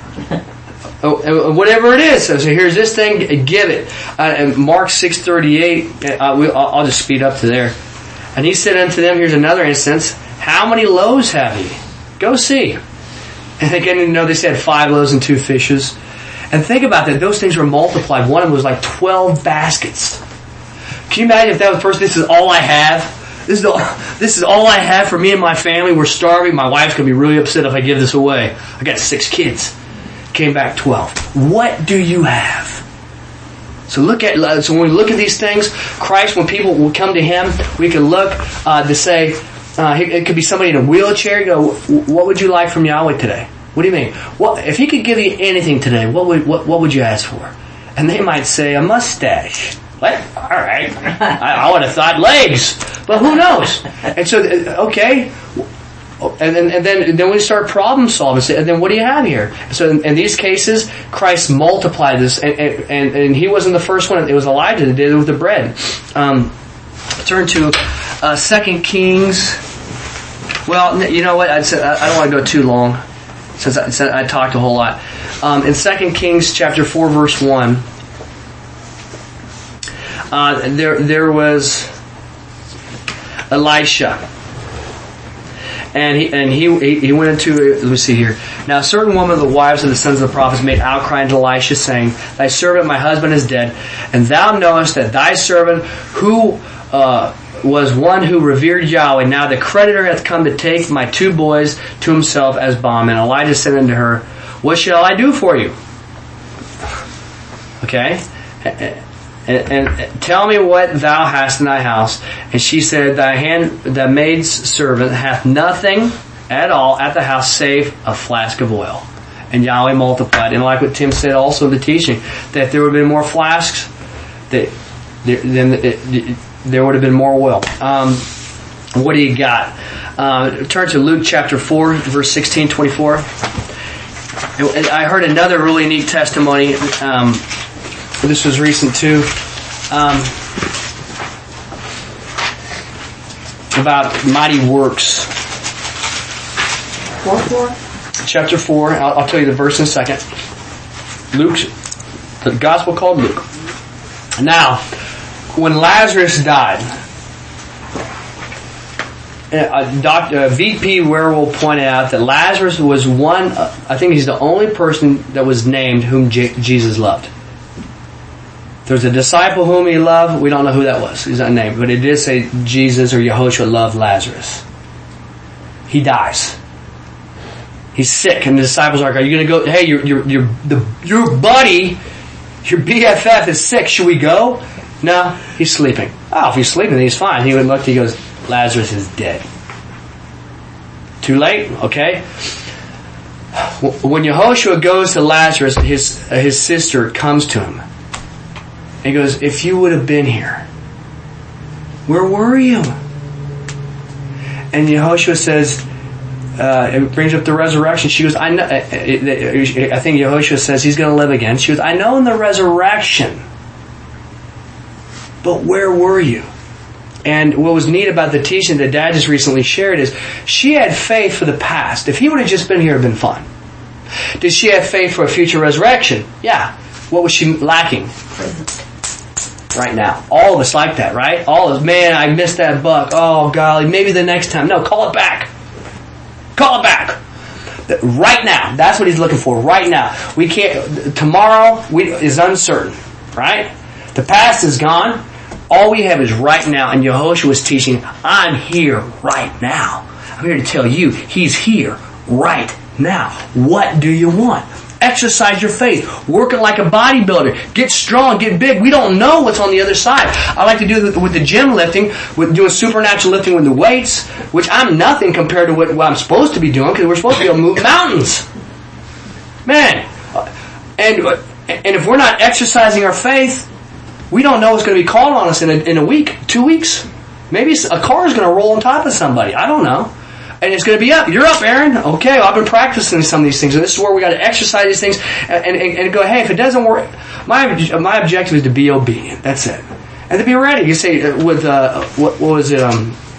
wallet. Whatever it is. So here's this thing, give it. And Mark 6:38, I'll just speed up to there. And he said unto them, here's another instance, how many loaves have ye? Go see. And again, they said 5 loaves and 2 fishes. And think about that. Those things were multiplied. One of them was like 12 baskets. Can you imagine if that was the person, this is all I have? This is all I have for me and my family. We're starving. My wife's going to be really upset if I give this away. I got 6 kids. Came back 12. What do you have? So when we look at these things, Christ, when people will come to Him, we can look to say, it could be somebody in a wheelchair. You go, what would you like from Yahweh today? What do you mean? Well, if He could give you anything today, what would you ask for? And they might say a mustache. What? All right. I would have thought legs, but who knows? And so, okay. And then we start problem solving. And then what do you have here? So in these cases, Christ multiplied this, and He wasn't the first one. It was Elijah that did it with the bread. Turn to 2 Kings. Well, you know what? I don't want to go too long, since I talked a whole lot. In 2 Kings chapter 4, verse 1, there was Elisha. And he went into, let me see here. Now a certain woman of the wives of the sons of the prophets made outcry unto Elisha, saying, Thy servant my husband is dead, and thou knowest that thy servant who was one who revered Yahweh, now the creditor hath come to take my 2 boys to himself as bondmen. And Elijah said unto her, What shall I do for you? Okay? And tell me what thou hast in thy house. And she said, the maid's servant hath nothing at all at the house save a flask of oil. And Yahweh multiplied. And like what Tim said also in the teaching, that there would have been more flasks, then there would have been more oil. What do you got? Turn to Luke chapter 4, verse 16, 24. I heard another really neat testimony. This was recent too. About mighty works. 4:4? Chapter 4. I'll tell you the verse in a second. Luke, the gospel called Luke. Now, when Lazarus died, VP Werewolf pointed out that Lazarus was one, I think he's the only person that was named whom Jesus loved. There's a disciple whom He loved. We don't know who that was. He's not named. But it did say Jesus or Yehoshua loved Lazarus. He dies. He's sick. And the disciples are you going to go, hey, your buddy, your BFF is sick. Should we go? No, he's sleeping. Oh, if he's sleeping, then he's fine. He would look, he goes, Lazarus is dead. Too late? Okay. When Yehoshua goes to Lazarus, his sister comes to him. He goes, if you would have been here, where were you? And Yehoshua says, it brings up the resurrection. She goes, I know. I think Yehoshua says he's going to live again. She goes, I know in the resurrection, but where were you? And what was neat about the teaching that Dad just recently shared is she had faith for the past. If he would have just been here, it would have been fun. Did she have faith for a future resurrection? Yeah. What was she lacking? Right now. All of us like that, right? All of us, man, I missed that buck. Oh, golly, maybe the next time. No, call it back. Call it back. Right now. That's what he's looking for. Right now. We can't, tomorrow is uncertain, right? The past is gone. All we have is right now. And Yehoshua was teaching, I'm here right now. I'm here to tell you, He's here right now. What do you want? Exercise your faith. Work it like a bodybuilder. Get strong. Get big. We don't know what's on the other side. I like to do it with the gym lifting, with doing supernatural lifting with the weights, which I'm nothing compared to what I'm supposed to be doing, because we're supposed to be able to move mountains. Man. And if we're not exercising our faith, we don't know what's going to be called on us in a week, 2 weeks. Maybe a car is going to roll on top of somebody. I don't know. And it's going to be up. You're up, Aaron. Okay, well, I've been practicing some of these things. And this is where we got to exercise these things and go, hey, if it doesn't work, my objective is to be obedient. That's it. And to be ready. You say, with, what was it?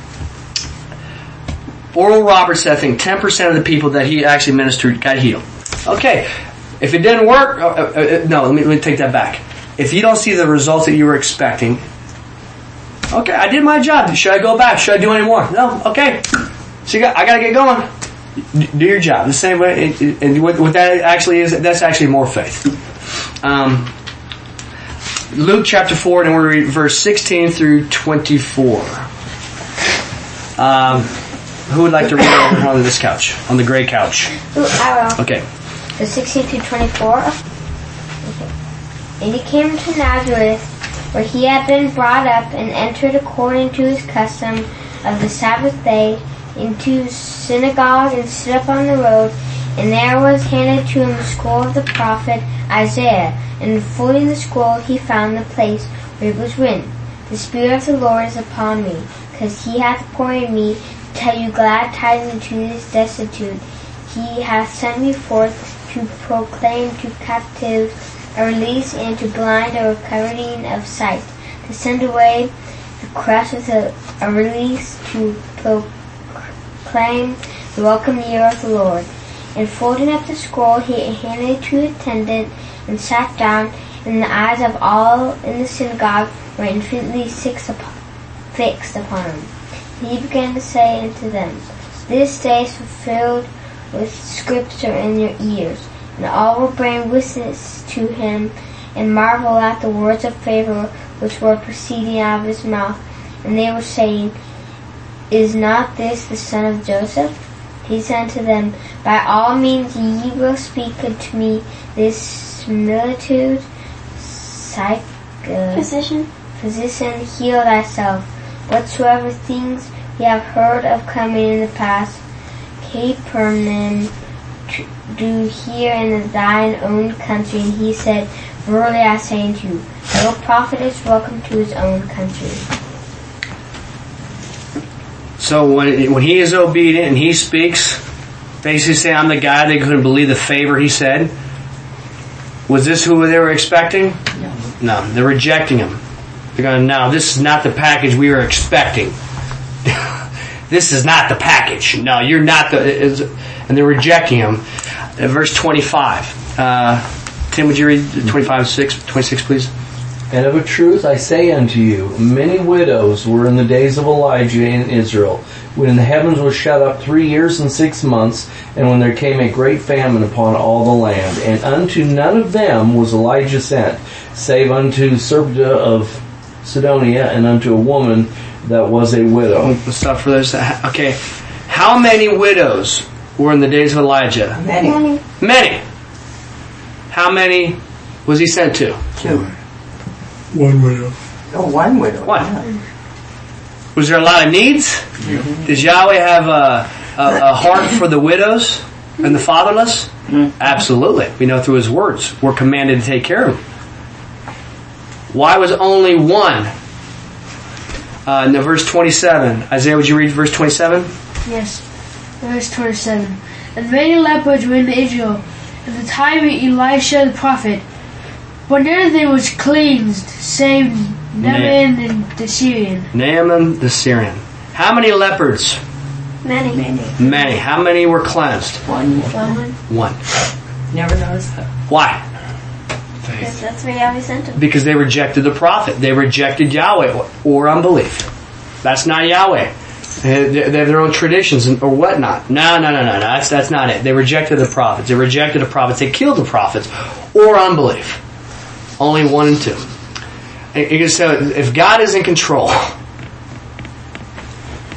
Oral Roberts said, I think 10% of the people that he actually ministered got healed. Okay. If it didn't work, no, let me take that back. If you don't see the results that you were expecting, okay, I did my job. Should I go back? Should I do any more? No. Okay. So I got to get going. Do your job the same way. And what that actually is, that's actually more faith. Luke chapter 4, and we're going to read verse 16 through 24. Who would like to read on this couch, on the gray couch? I will. Okay. The 16 through 24. Okay. And he came to Nazareth, where he had been brought up, and entered according to his custom of the Sabbath day into synagogue, and stood up on the road. And there was handed to him the scroll of the prophet Isaiah. And unfolding the scroll, he found the place where it was written, The Spirit of the Lord is upon me, because he hath appointed me to tell you glad tidings to the destitute. He hath sent me forth to proclaim to captives a release, and to blind a recovering of sight, to send away the crushed with a release, to proclaim the welcome year of the Lord. And folding up the scroll, he handed it to the attendant, and sat down. And the eyes of all in the synagogue were infinitely fixed upon him. And he began to say unto them, This day is fulfilled with Scripture in your ears. And all were bearing witness to him, and marveled at the words of favor which were proceeding out of his mouth. And they were saying, Is not this the son of Joseph? He said unto them, By all means ye will speak unto me this similitude. Physician, heal thyself. Whatsoever things we have heard of coming in the past, Capernaum do here in thine own country. And he said, Verily I say unto you, no prophet is welcome to his own country. So when he is obedient and he speaks, basically saying, I'm the guy, they couldn't believe the favor he said. Was this who they were expecting? No. They're rejecting him. They're going, no, this is not the package we were expecting. This is not the package. No, you're not the... And they're rejecting him. Verse 25. Tim, would you read 26, please? And of a truth I say unto you, many widows were in the days of Elijah in Israel, when the heavens were shut up 3 years and 6 months, and when there came a great famine upon all the land. And unto none of them was Elijah sent, save unto Sarepta of Sidonia, and unto a woman that was a widow. Let's stop for this. Okay. How many widows were in the days of Elijah? Many. How many was he sent to? 2. One widow. Oh, one widow. One. Yeah. Was there a lot of needs? Mm-hmm. Does Yahweh have a heart for the widows and the fatherless? Mm-hmm. Absolutely. We know through his words. We're commanded to take care of them. Why was only one? In the verse 27. Isaiah, would you read verse 27? Yes. Verse 27. And many lepers were in Israel at the time of Elisha the prophet, but none of them was cleansed, save Naaman the Syrian. Naaman the Syrian. How many lepers? Many. How many were cleansed? One. Never noticed that. Why? Because that's where Yahweh sent him. Because they rejected the prophet. They rejected Yahweh or unbelief. That's not Yahweh. They have their own traditions or whatnot. No. That's not it. They rejected the prophets. They rejected the prophets. They killed the prophets or unbelief. Only 1 and 2. And you can say, if God is in control,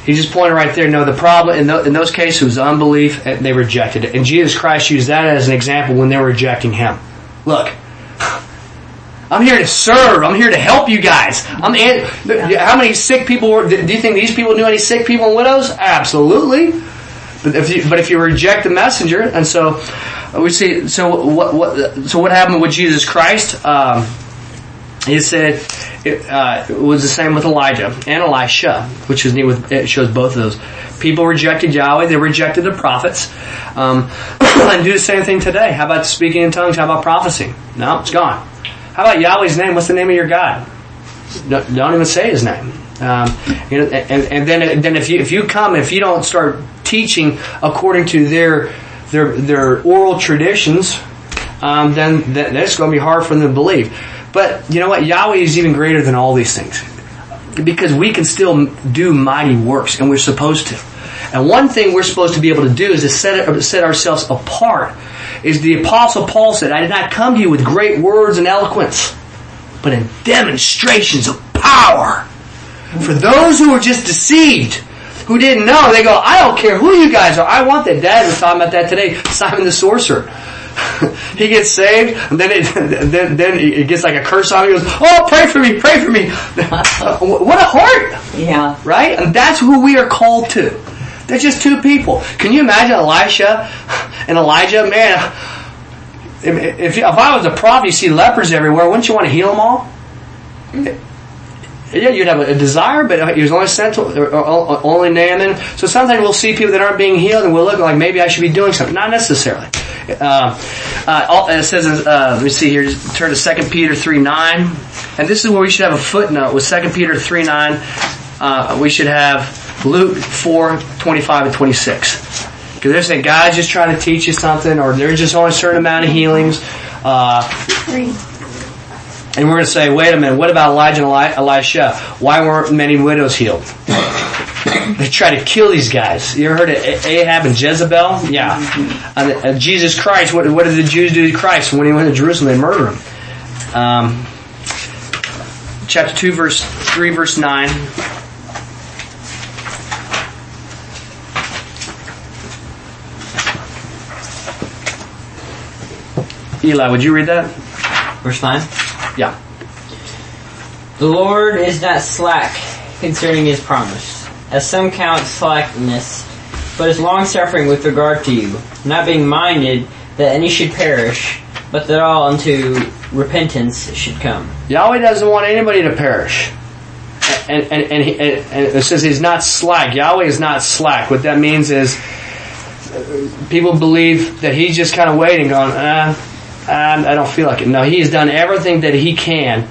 He just pointed right there. No, the problem in those cases was unbelief, and they rejected it. And Jesus Christ used that as an example when they were rejecting Him. Look, I'm here to serve. I'm here to help you guys. How many sick people were? Do you think these people knew any sick people and widows? Absolutely. But if you reject the messenger, and so we see. So what happened with Jesus Christ? He said it was the same with Elijah and Elisha, which is neat. It shows both of those. People rejected Yahweh. They rejected the prophets. And do the same thing today. How about speaking in tongues? How about prophecy? No, it's gone. How about Yahweh's name? What's the name of your God? Don't even say His name. And then if you come, if you don't start teaching according to their oral traditions, then it's going to be hard for them to believe. But you know what? Yahweh is even greater than all these things, because we can still do mighty works, and we're supposed to. And one thing we're supposed to be able to do is to set ourselves apart. Is the Apostle Paul said, "I did not come to you with great words and eloquence, but in demonstrations of power." For those who were just deceived, who didn't know, they go, "I don't care who you guys are. I want that." Dad was talking about that today. Simon the sorcerer. He gets saved, and then it gets like a curse on him. He goes, "Oh, pray for me, pray for me." What a heart! Yeah. Right? And that's who we are called to. They're just two people. Can you imagine Elisha and Elijah? Man, if I was a prophet, you see lepers everywhere. Wouldn't you want to heal them all? Yeah, you'd have a desire, but he was only sent to only Naaman. So sometimes we'll see people that aren't being healed, and we'll look like maybe I should be doing something. Not necessarily. It says, let me see here. Just turn to 2 Peter 3:9, and this is where we should have a footnote with 2 Peter 3:9. We should have Luke 4:25 and 26, because they're saying God's just trying to teach you something, or there's just only a certain amount of healings. And we're going to say, wait a minute, what about Elijah and Elisha? Why weren't many widows healed? They try to kill these guys. You ever heard of Ahab and Jezebel? Yeah. And Jesus Christ, what did the Jews do to Christ when He went to Jerusalem? They murdered Him. Chapter 2, verse 3, verse 9. Eli, would you read that? Verse 9? Yeah. The Lord is not slack concerning His promise, as some count slackness, but is long-suffering with regard to you, not being minded that any should perish, but that all unto repentance should come. Yahweh doesn't want anybody to perish. And it says He's not slack. Yahweh is not slack. What that means is people believe that He's just kind of waiting, going, I don't feel like it. No, He has done everything that He can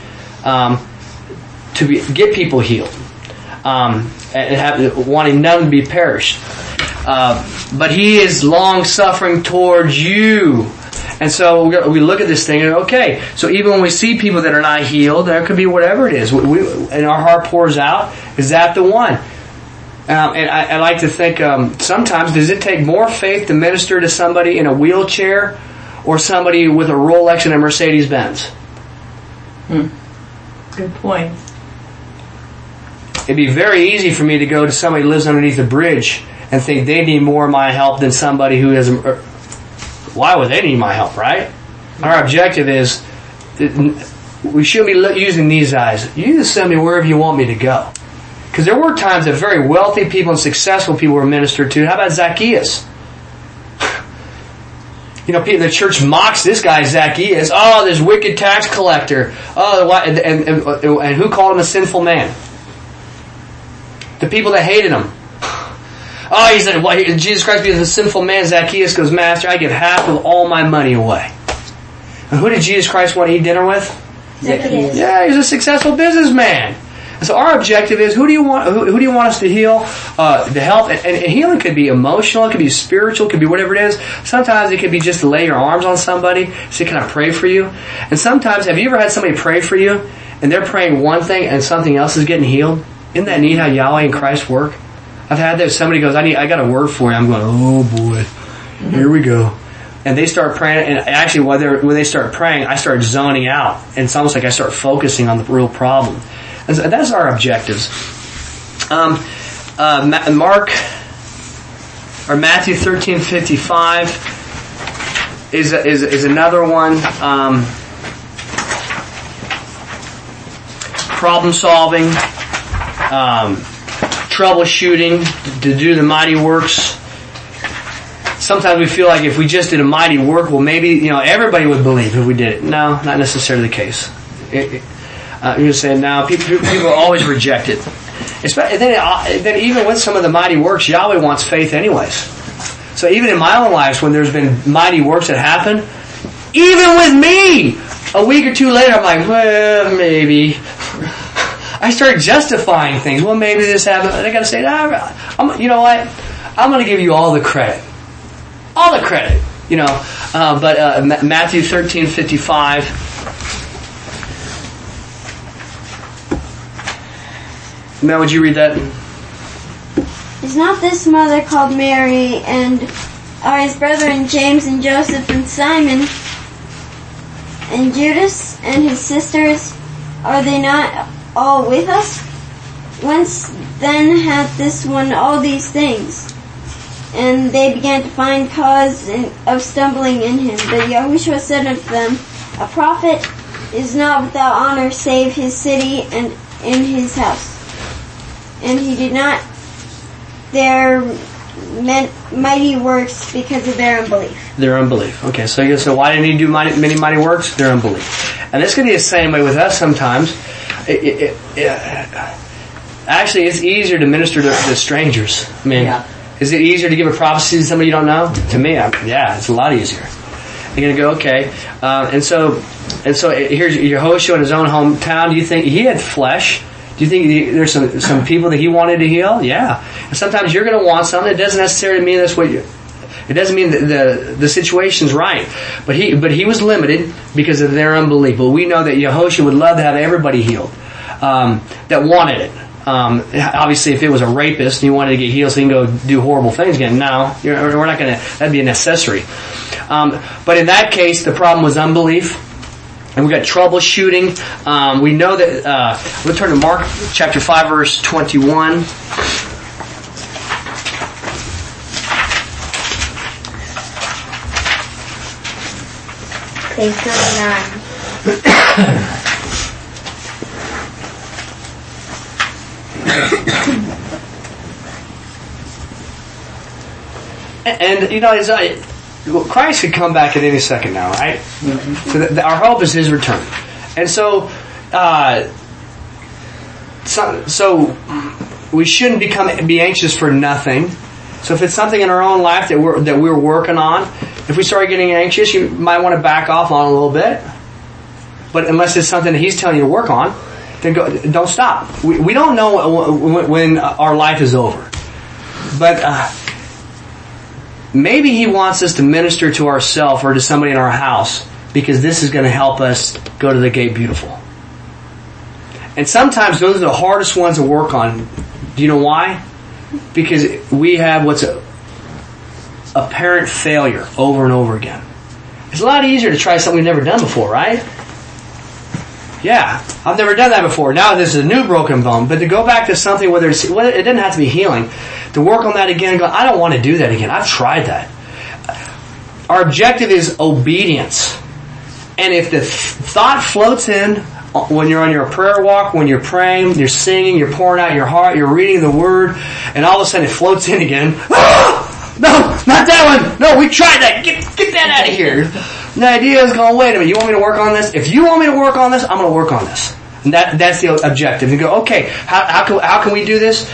to get people healed, and wanting none to be perished. But He is long suffering towards you, and so we look at this thing and okay. So even when we see people that are not healed, there could be whatever it is, and our heart pours out. Is that the one? And I like to think sometimes, does it take more faith to minister to somebody in a wheelchair, or somebody with a Rolex and a Mercedes-Benz? Good point. It'd be very easy for me to go to somebody who lives underneath a bridge and think they need more of my help than somebody who has... Why would they need my help, right? Our objective is, we shouldn't be using these eyes. You just send me wherever you want me to go. Because there were times that very wealthy people and successful people were ministered to. How about Zacchaeus? You know, the church mocks this guy, Zacchaeus. Oh, this wicked tax collector. Oh, and who called him a sinful man? The people that hated him. Oh, he said, well, Jesus Christ being a sinful man. Zacchaeus goes, Master, I give half of all my money away. And who did Jesus Christ want to eat dinner with? Zacchaeus. Yeah, he's a successful businessman. So our objective is, who do you want us to heal, to help? And healing could be emotional, it could be spiritual, it could be whatever it is. Sometimes it could be just to lay your arms on somebody, so can I pray for you? And sometimes, have you ever had somebody pray for you, and they're praying one thing and something else is getting healed? Isn't that neat how Yahweh and Christ work? I've had that. Somebody goes, I got a word for you. I'm going, oh boy, here we go. And they start praying, and actually when they start praying, I start zoning out. And it's almost like I start focusing on the real problem. And so that's our objectives. Matthew 13:55 is another one. Problem solving, troubleshooting, to do the mighty works. Sometimes we feel like if we just did a mighty work, well, maybe everybody would believe if we did it. No, not necessarily the case. You're saying now people always reject it. Then even with some of the mighty works, Yahweh wants faith anyways. So even in my own life, when there's been mighty works that happen, even with me, a week or two later, I'm like, well, maybe. I start justifying things. Well, maybe this happened. I got to say, you know what? I'm going to give you all the credit. All the credit. But Matthew 13:55. Mel, would you read that? Is not this mother called Mary, and are his brethren James and Joseph and Simon and Judas and his sisters? Are they not all with us? Whence then hath this one all these things? And they began to find cause of stumbling in him. But Yahushua said unto them, a prophet is not without honor save his city and in his house. And he did not their mighty works because of their unbelief. Their unbelief. Okay, so why didn't he do many mighty works? Their unbelief. And this can be the same way with us sometimes. Actually, it's easier to minister to strangers. I mean, is it easier to give a prophecy to somebody you don't know? To me, it's a lot easier. You're going to go, okay. And so here's Yehoshua in his own hometown. Do you think he had flesh? Do you think there's some people that he wanted to heal? Yeah. And sometimes you're going to want something. It doesn't necessarily mean that's what you. It doesn't mean that the situation's right. But he was limited because of their unbelief. But we know that Yehoshua would love to have everybody healed that wanted it. Obviously, if it was a rapist and he wanted to get healed so he can go do horrible things again, no, we're not going to. That'd be an accessory. But in that case, the problem was unbelief. And we got troubleshooting. We know that. We'll turn to Mark chapter 5, verse 21. Page 99. And Christ could come back at any second now, right? Mm-hmm. So our hope is His return, and so we shouldn't be anxious for nothing. So if it's something in our own life that we're working on, if we start getting anxious, you might want to back off on it a little bit. But unless it's something that He's telling you to work on, then don't stop. We don't know when our life is over, but. Maybe He wants us to minister to ourselves or to somebody in our house because this is going to help us go to the gate beautiful. And sometimes those are the hardest ones to work on. Do you know why? Because we have what's apparent failure over and over again. It's a lot easier to try something we've never done before, right? Yeah, I've never done that before. Now this is a new broken bone. But to go back to something whether it doesn't have to be healing, to work on that again and go, I don't want to do that again. I've tried that. Our objective is obedience. And if the thought floats in when you're on your prayer walk, when you're praying, you're singing, you're pouring out your heart, you're reading the Word, and all of a sudden it floats in again. Oh, no, not that one. No, we tried that. Get that out of here. And the idea is going, wait a minute, you want me to work on this? If you want me to work on this, I'm going to work on this. And that's the objective. You go, okay, how can we do this?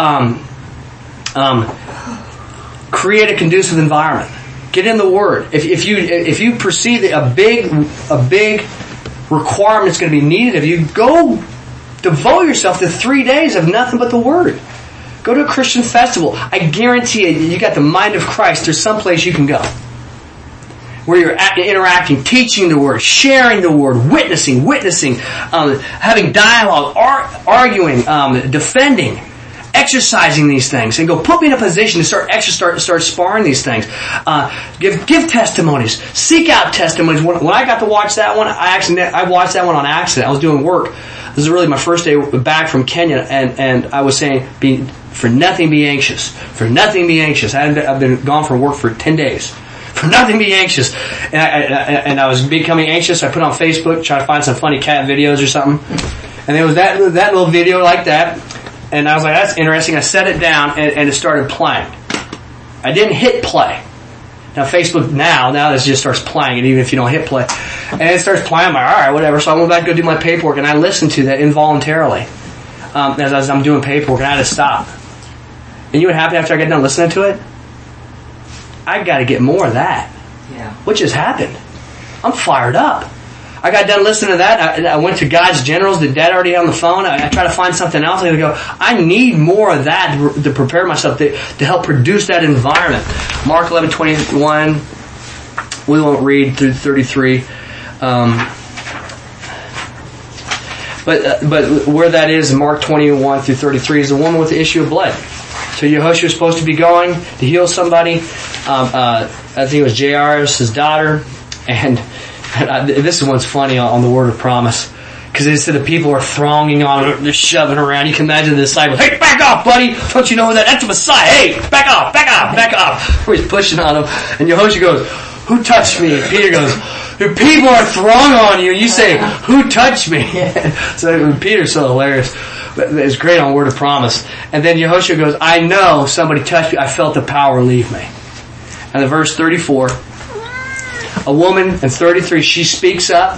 Create a conducive environment. Get in the Word. If you perceive that a big requirement is going to be needed of you, go devote yourself to 3 days of nothing but the Word. Go to a Christian festival. I guarantee you got the mind of Christ. There's some place you can go where you're interacting, teaching the Word, sharing the Word, witnessing, having dialogue, arguing, defending, exercising these things, and go put me in a position to start sparring these things. Give testimonies, seek out testimonies. When I got to watch that one, I watched that one on accident. I was doing work This is really my first day back from Kenya, and I was saying, for nothing be anxious. For nothing be anxious. I've been gone from work for 10 days. For nothing be anxious. And I was becoming anxious. I put on Facebook, try to find some funny cat videos or something. And there was that little video like that. And I was like, that's interesting. I set it down, and it started playing. I didn't hit play. Now Facebook now it just starts playing, and even if you don't hit play, and it starts playing, I'm like, all right, whatever. So I went back to go do my paperwork, and I listened to that involuntarily as I'm doing paperwork, and I had to stop. And you know what happened after I got done listening to it? I got to get more of that. Yeah. What just happened? I'm fired up. I got done listening to that. I went to God's Generals. The dad already on the phone. I tried to find something else. I go, I need more of that to prepare myself to help produce that environment. Mark 11:21. We won't read through 33. But where that is, Mark 21 through 33, is the woman with the issue of blood. So Yehoshua was supposed to be going to heal somebody. I think it was Jairus' daughter, and this one's funny on the word of promise, because they said the people are thronging on her, they're shoving her around. You can imagine the disciples, hey, back off, buddy! Don't you know that? That's the Messiah! Hey, back off, back off, back off! He's pushing on him, and Yehoshua goes, who touched me? And Peter goes, the people are thronging on you, and you say, who touched me? So Peter's so hilarious. But it's great on word of promise. And then Yehoshua goes, I know somebody touched me. I felt the power leave me. And in verse 34, a woman, in 33, she speaks up,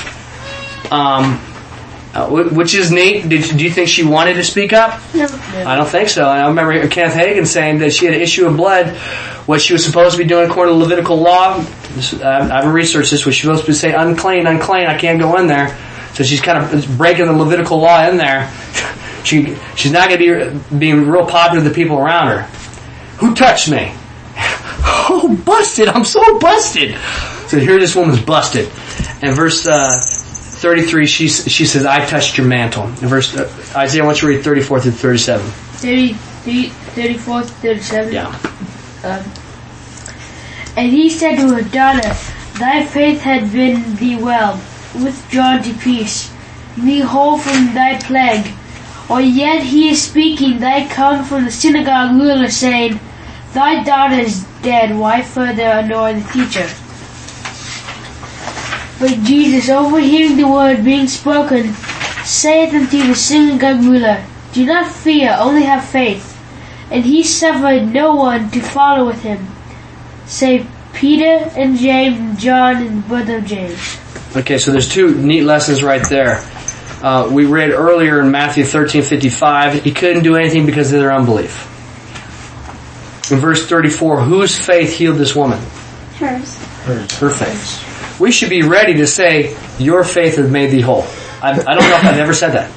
which is neat. Do you think she wanted to speak up? No. I don't think so. I remember Kenneth Hagin saying that she had an issue of blood. What she was supposed to be doing according to Levitical law, I haven't researched this, was she supposed to say, unclean, unclean, I can't go in there. So she's kind of breaking the Levitical law in there. She's not going to be being real popular with the people around her. Who touched me? Oh, busted! I'm so busted! So here this woman's busted. And verse 33, she says, I touched your mantle. In verse Isaiah, I want you to read 34 through 37. 34 to 37? Yeah. And he said to her, daughter, thy faith hath been thee well. Withdrawn to peace. Be whole from thy plague. Or yet he is speaking, thy come from the synagogue ruler, saying, thy daughter is dead, why further annoy the teacher? But Jesus, overhearing the word being spoken, saith unto the synagogue ruler, do not fear, only have faith. And he suffered no one to follow with him, save Peter and James and John and brother of James. Okay, so there's two neat lessons right there. We read earlier in Matthew 13:55, he couldn't do anything because of their unbelief. In verse 34, whose faith healed this woman? Hers. Her faith. We should be ready to say, your faith has made thee whole. I don't know if I've ever said that.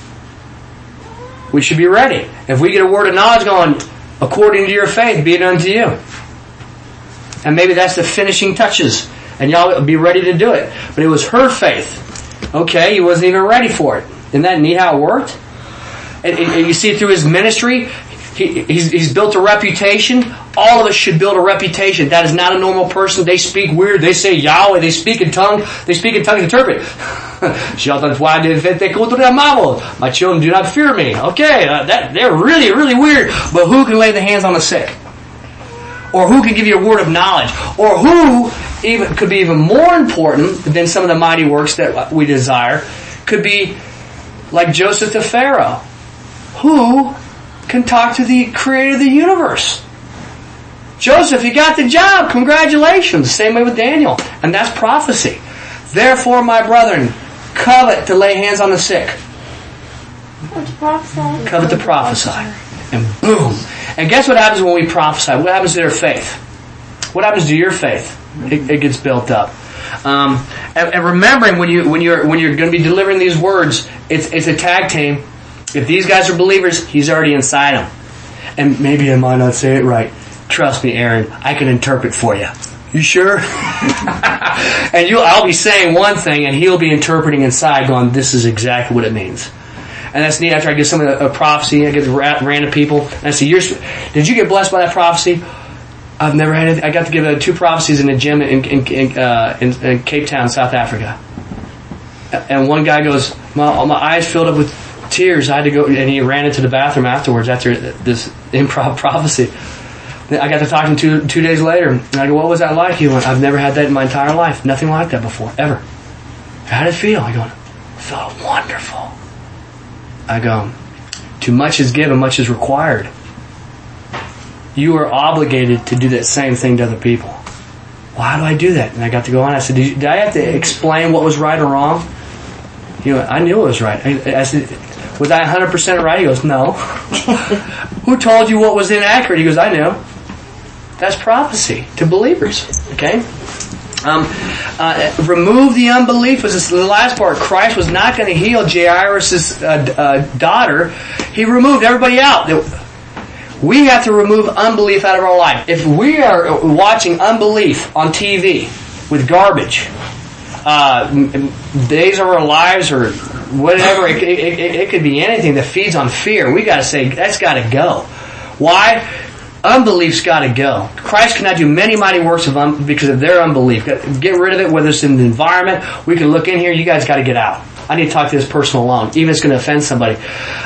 We should be ready. If we get a word of knowledge going, according to your faith, be it unto you. And maybe that's the finishing touches. And y'all be ready to do it. But it was her faith. Okay, he wasn't even ready for it. Isn't that neat how it worked? And you see through his ministry, he's built a reputation. All of us should build a reputation. That is not a normal person. They speak weird. They say Yahweh. They speak in tongue. They speak in tongues. Interpret. My children do not fear me. Okay, they're really, really weird. But who can lay the hands on the sick? Or who can give you a word of knowledge? Or who could be even more important than some of the mighty works that we desire, could be like Joseph to Pharaoh. Who can talk to the creator of the universe? Joseph, you got the job. Congratulations. Same way with Daniel. And that's prophecy. Therefore, my brethren, covet to lay hands on the sick. Covet to prophesy. And boom. And guess what happens when we prophesy? What happens to their faith? What happens to your faith? It gets built up. And remembering when you're going to be delivering these words, it's a tag team. If these guys are believers, he's already inside them. And maybe I might not say it right. Trust me, Aaron, I can interpret for you. You sure? And I'll be saying one thing, and he'll be interpreting inside, going, "This is exactly what it means." And that's neat. After I give someone a prophecy, I get random people, and I say, "Did you get blessed by that prophecy?" I've never had it. I got to give 2 prophecies in a gym in Cape Town, South Africa. And one guy goes, my eyes filled up with tears. I had to go, and he ran into the bathroom afterwards after this improv prophecy. I got to talk to him 2 days later, and I go, what was that like? He went, I've never had that in my entire life. Nothing like that before, ever. How did it feel? I go, it felt wonderful. I go, too much is given, much is required. You are obligated to do that same thing to other people. Well, how do I do that? And I got to go on. I said, did I have to explain what was right or wrong? He went, I knew it was right. I said, was I 100% right? He goes, no. Who told you what was inaccurate? He goes, I knew. That's prophecy to believers. Okay? Remove the unbelief was the last part. Christ was not going to heal Jairus' daughter. He removed everybody out. We have to remove unbelief out of our life. If we are watching unbelief on TV with garbage, days of our lives or whatever, it could be anything that feeds on fear. We got to say, that's got to go. Why? Unbelief's got to go. Christ cannot do many mighty works because of their unbelief. Get rid of it, whether it's in the environment. We can look in here. You guys got to get out. I need to talk to this person alone, even if it's going to offend somebody.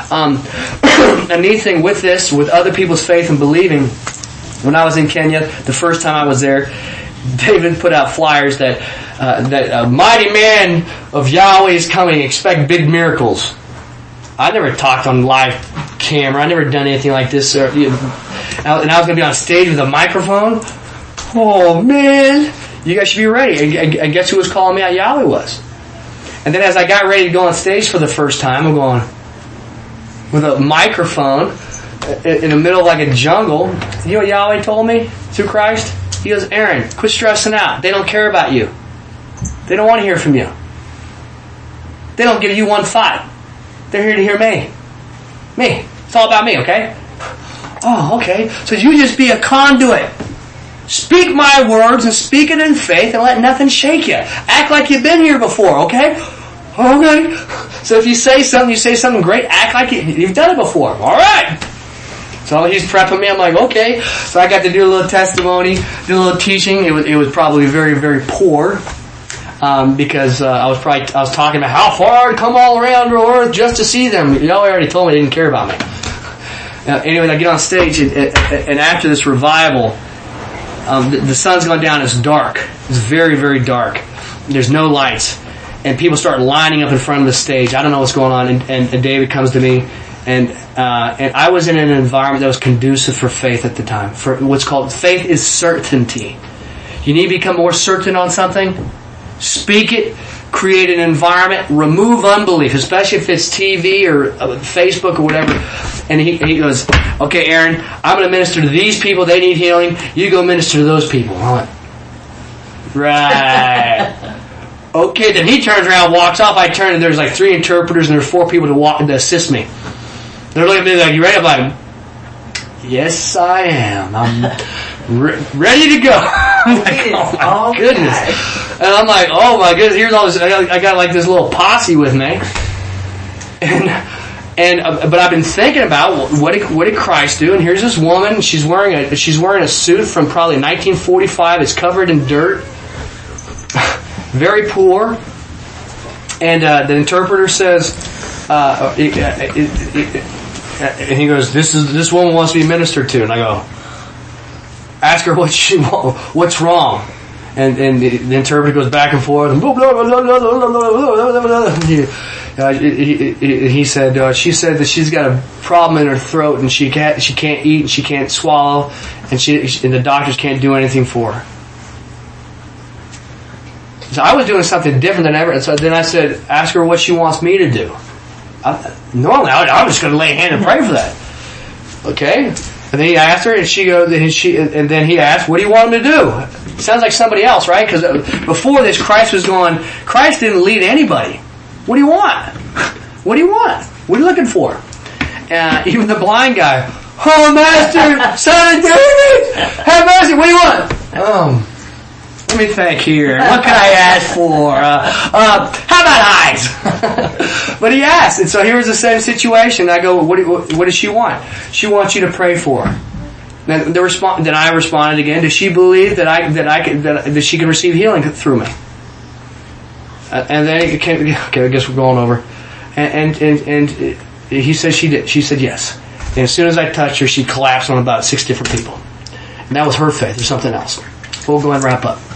A neat thing with this, with other people's faith and believing, when I was in Kenya, the first time I was there, David put out flyers that a mighty man of Yahweh is coming. Expect big miracles. I never talked on live camera. I never done anything like this. And I was going to be on stage with a microphone. Oh man, you guys should be ready. And guess who was calling me out? Yahweh was. And then as I got ready to go on stage for the first time, I'm going with a microphone in the middle of like a jungle. You know what Yahweh told me through Christ? He goes, Aaron, quit stressing out. They don't care about you. They don't want to hear from you. They don't give you one thought. They're here to hear me. Me. It's all about me, okay? Oh, okay. So you just be a conduit. Speak my words and speak it in faith and let nothing shake you. Act like you've been here before, okay? Okay. So if you say something great, act like you've done it before. All right. So he's prepping me. I'm like, okay. So I got to do a little testimony, do a little teaching. It was probably very, very poor. Because I was talking about how far I'd come all around the earth just to see them. You know, he already told me they didn't care about me. Anyway, I get on stage and after this revival, the sun's going down. It's dark. It's very, very dark. There's no lights, and people start lining up in front of the stage. I don't know what's going on, and David comes to me, and I was in an environment that was conducive for faith at the time. For what's called faith is certainty. You need to become more certain on something. Speak it, create an environment, remove unbelief, especially if it's TV or Facebook or whatever. And he goes, okay, Aaron, I'm going to minister to these people. They need healing. You go minister to those people. I went, right. Okay, then he turns around and walks off. I turn and there's like 3 interpreters and there's 4 people to assist me. They're looking at me like, you ready? I'm like, yes, I am. I'm ready to go. I'm like, oh my goodness. And I'm like, oh my goodness, here's all this. I got like this little posse with me. But I've been thinking about what did Christ do? And here's this woman. She's wearing a suit from probably 1945. It's covered in dirt. Very poor. And the interpreter says, and he goes, this woman wants to be ministered to. And I go, ask her what's wrong. And the interpreter goes back and forth. And he said, she said that she's got a problem in her throat and she can't eat and she can't swallow and the doctors can't do anything for her. So I was doing something different than ever. And so then I said, ask her what she wants me to do. Normally I'm just going to lay a hand and pray for that. Okay? And then he asked her, and she goes, and then he asked, what do you want him to do? It sounds like somebody else, right? Because before this, Christ didn't lead anybody. What do you want? What do you want? What are you looking for? Even the blind guy, oh, Master, Son of David, have mercy, what do you want? Let me think here. What can I ask for? How about eyes? But he asked, and so here was the same situation. I go, what does she want? She wants you to pray for her. Then I responded again. Does she believe that she can receive healing through me? And then okay, I guess we're going over. And he said she did. She said yes. And as soon as I touched her, she collapsed on about 6 different people. And that was her faith. There's something else. We'll go ahead and wrap up.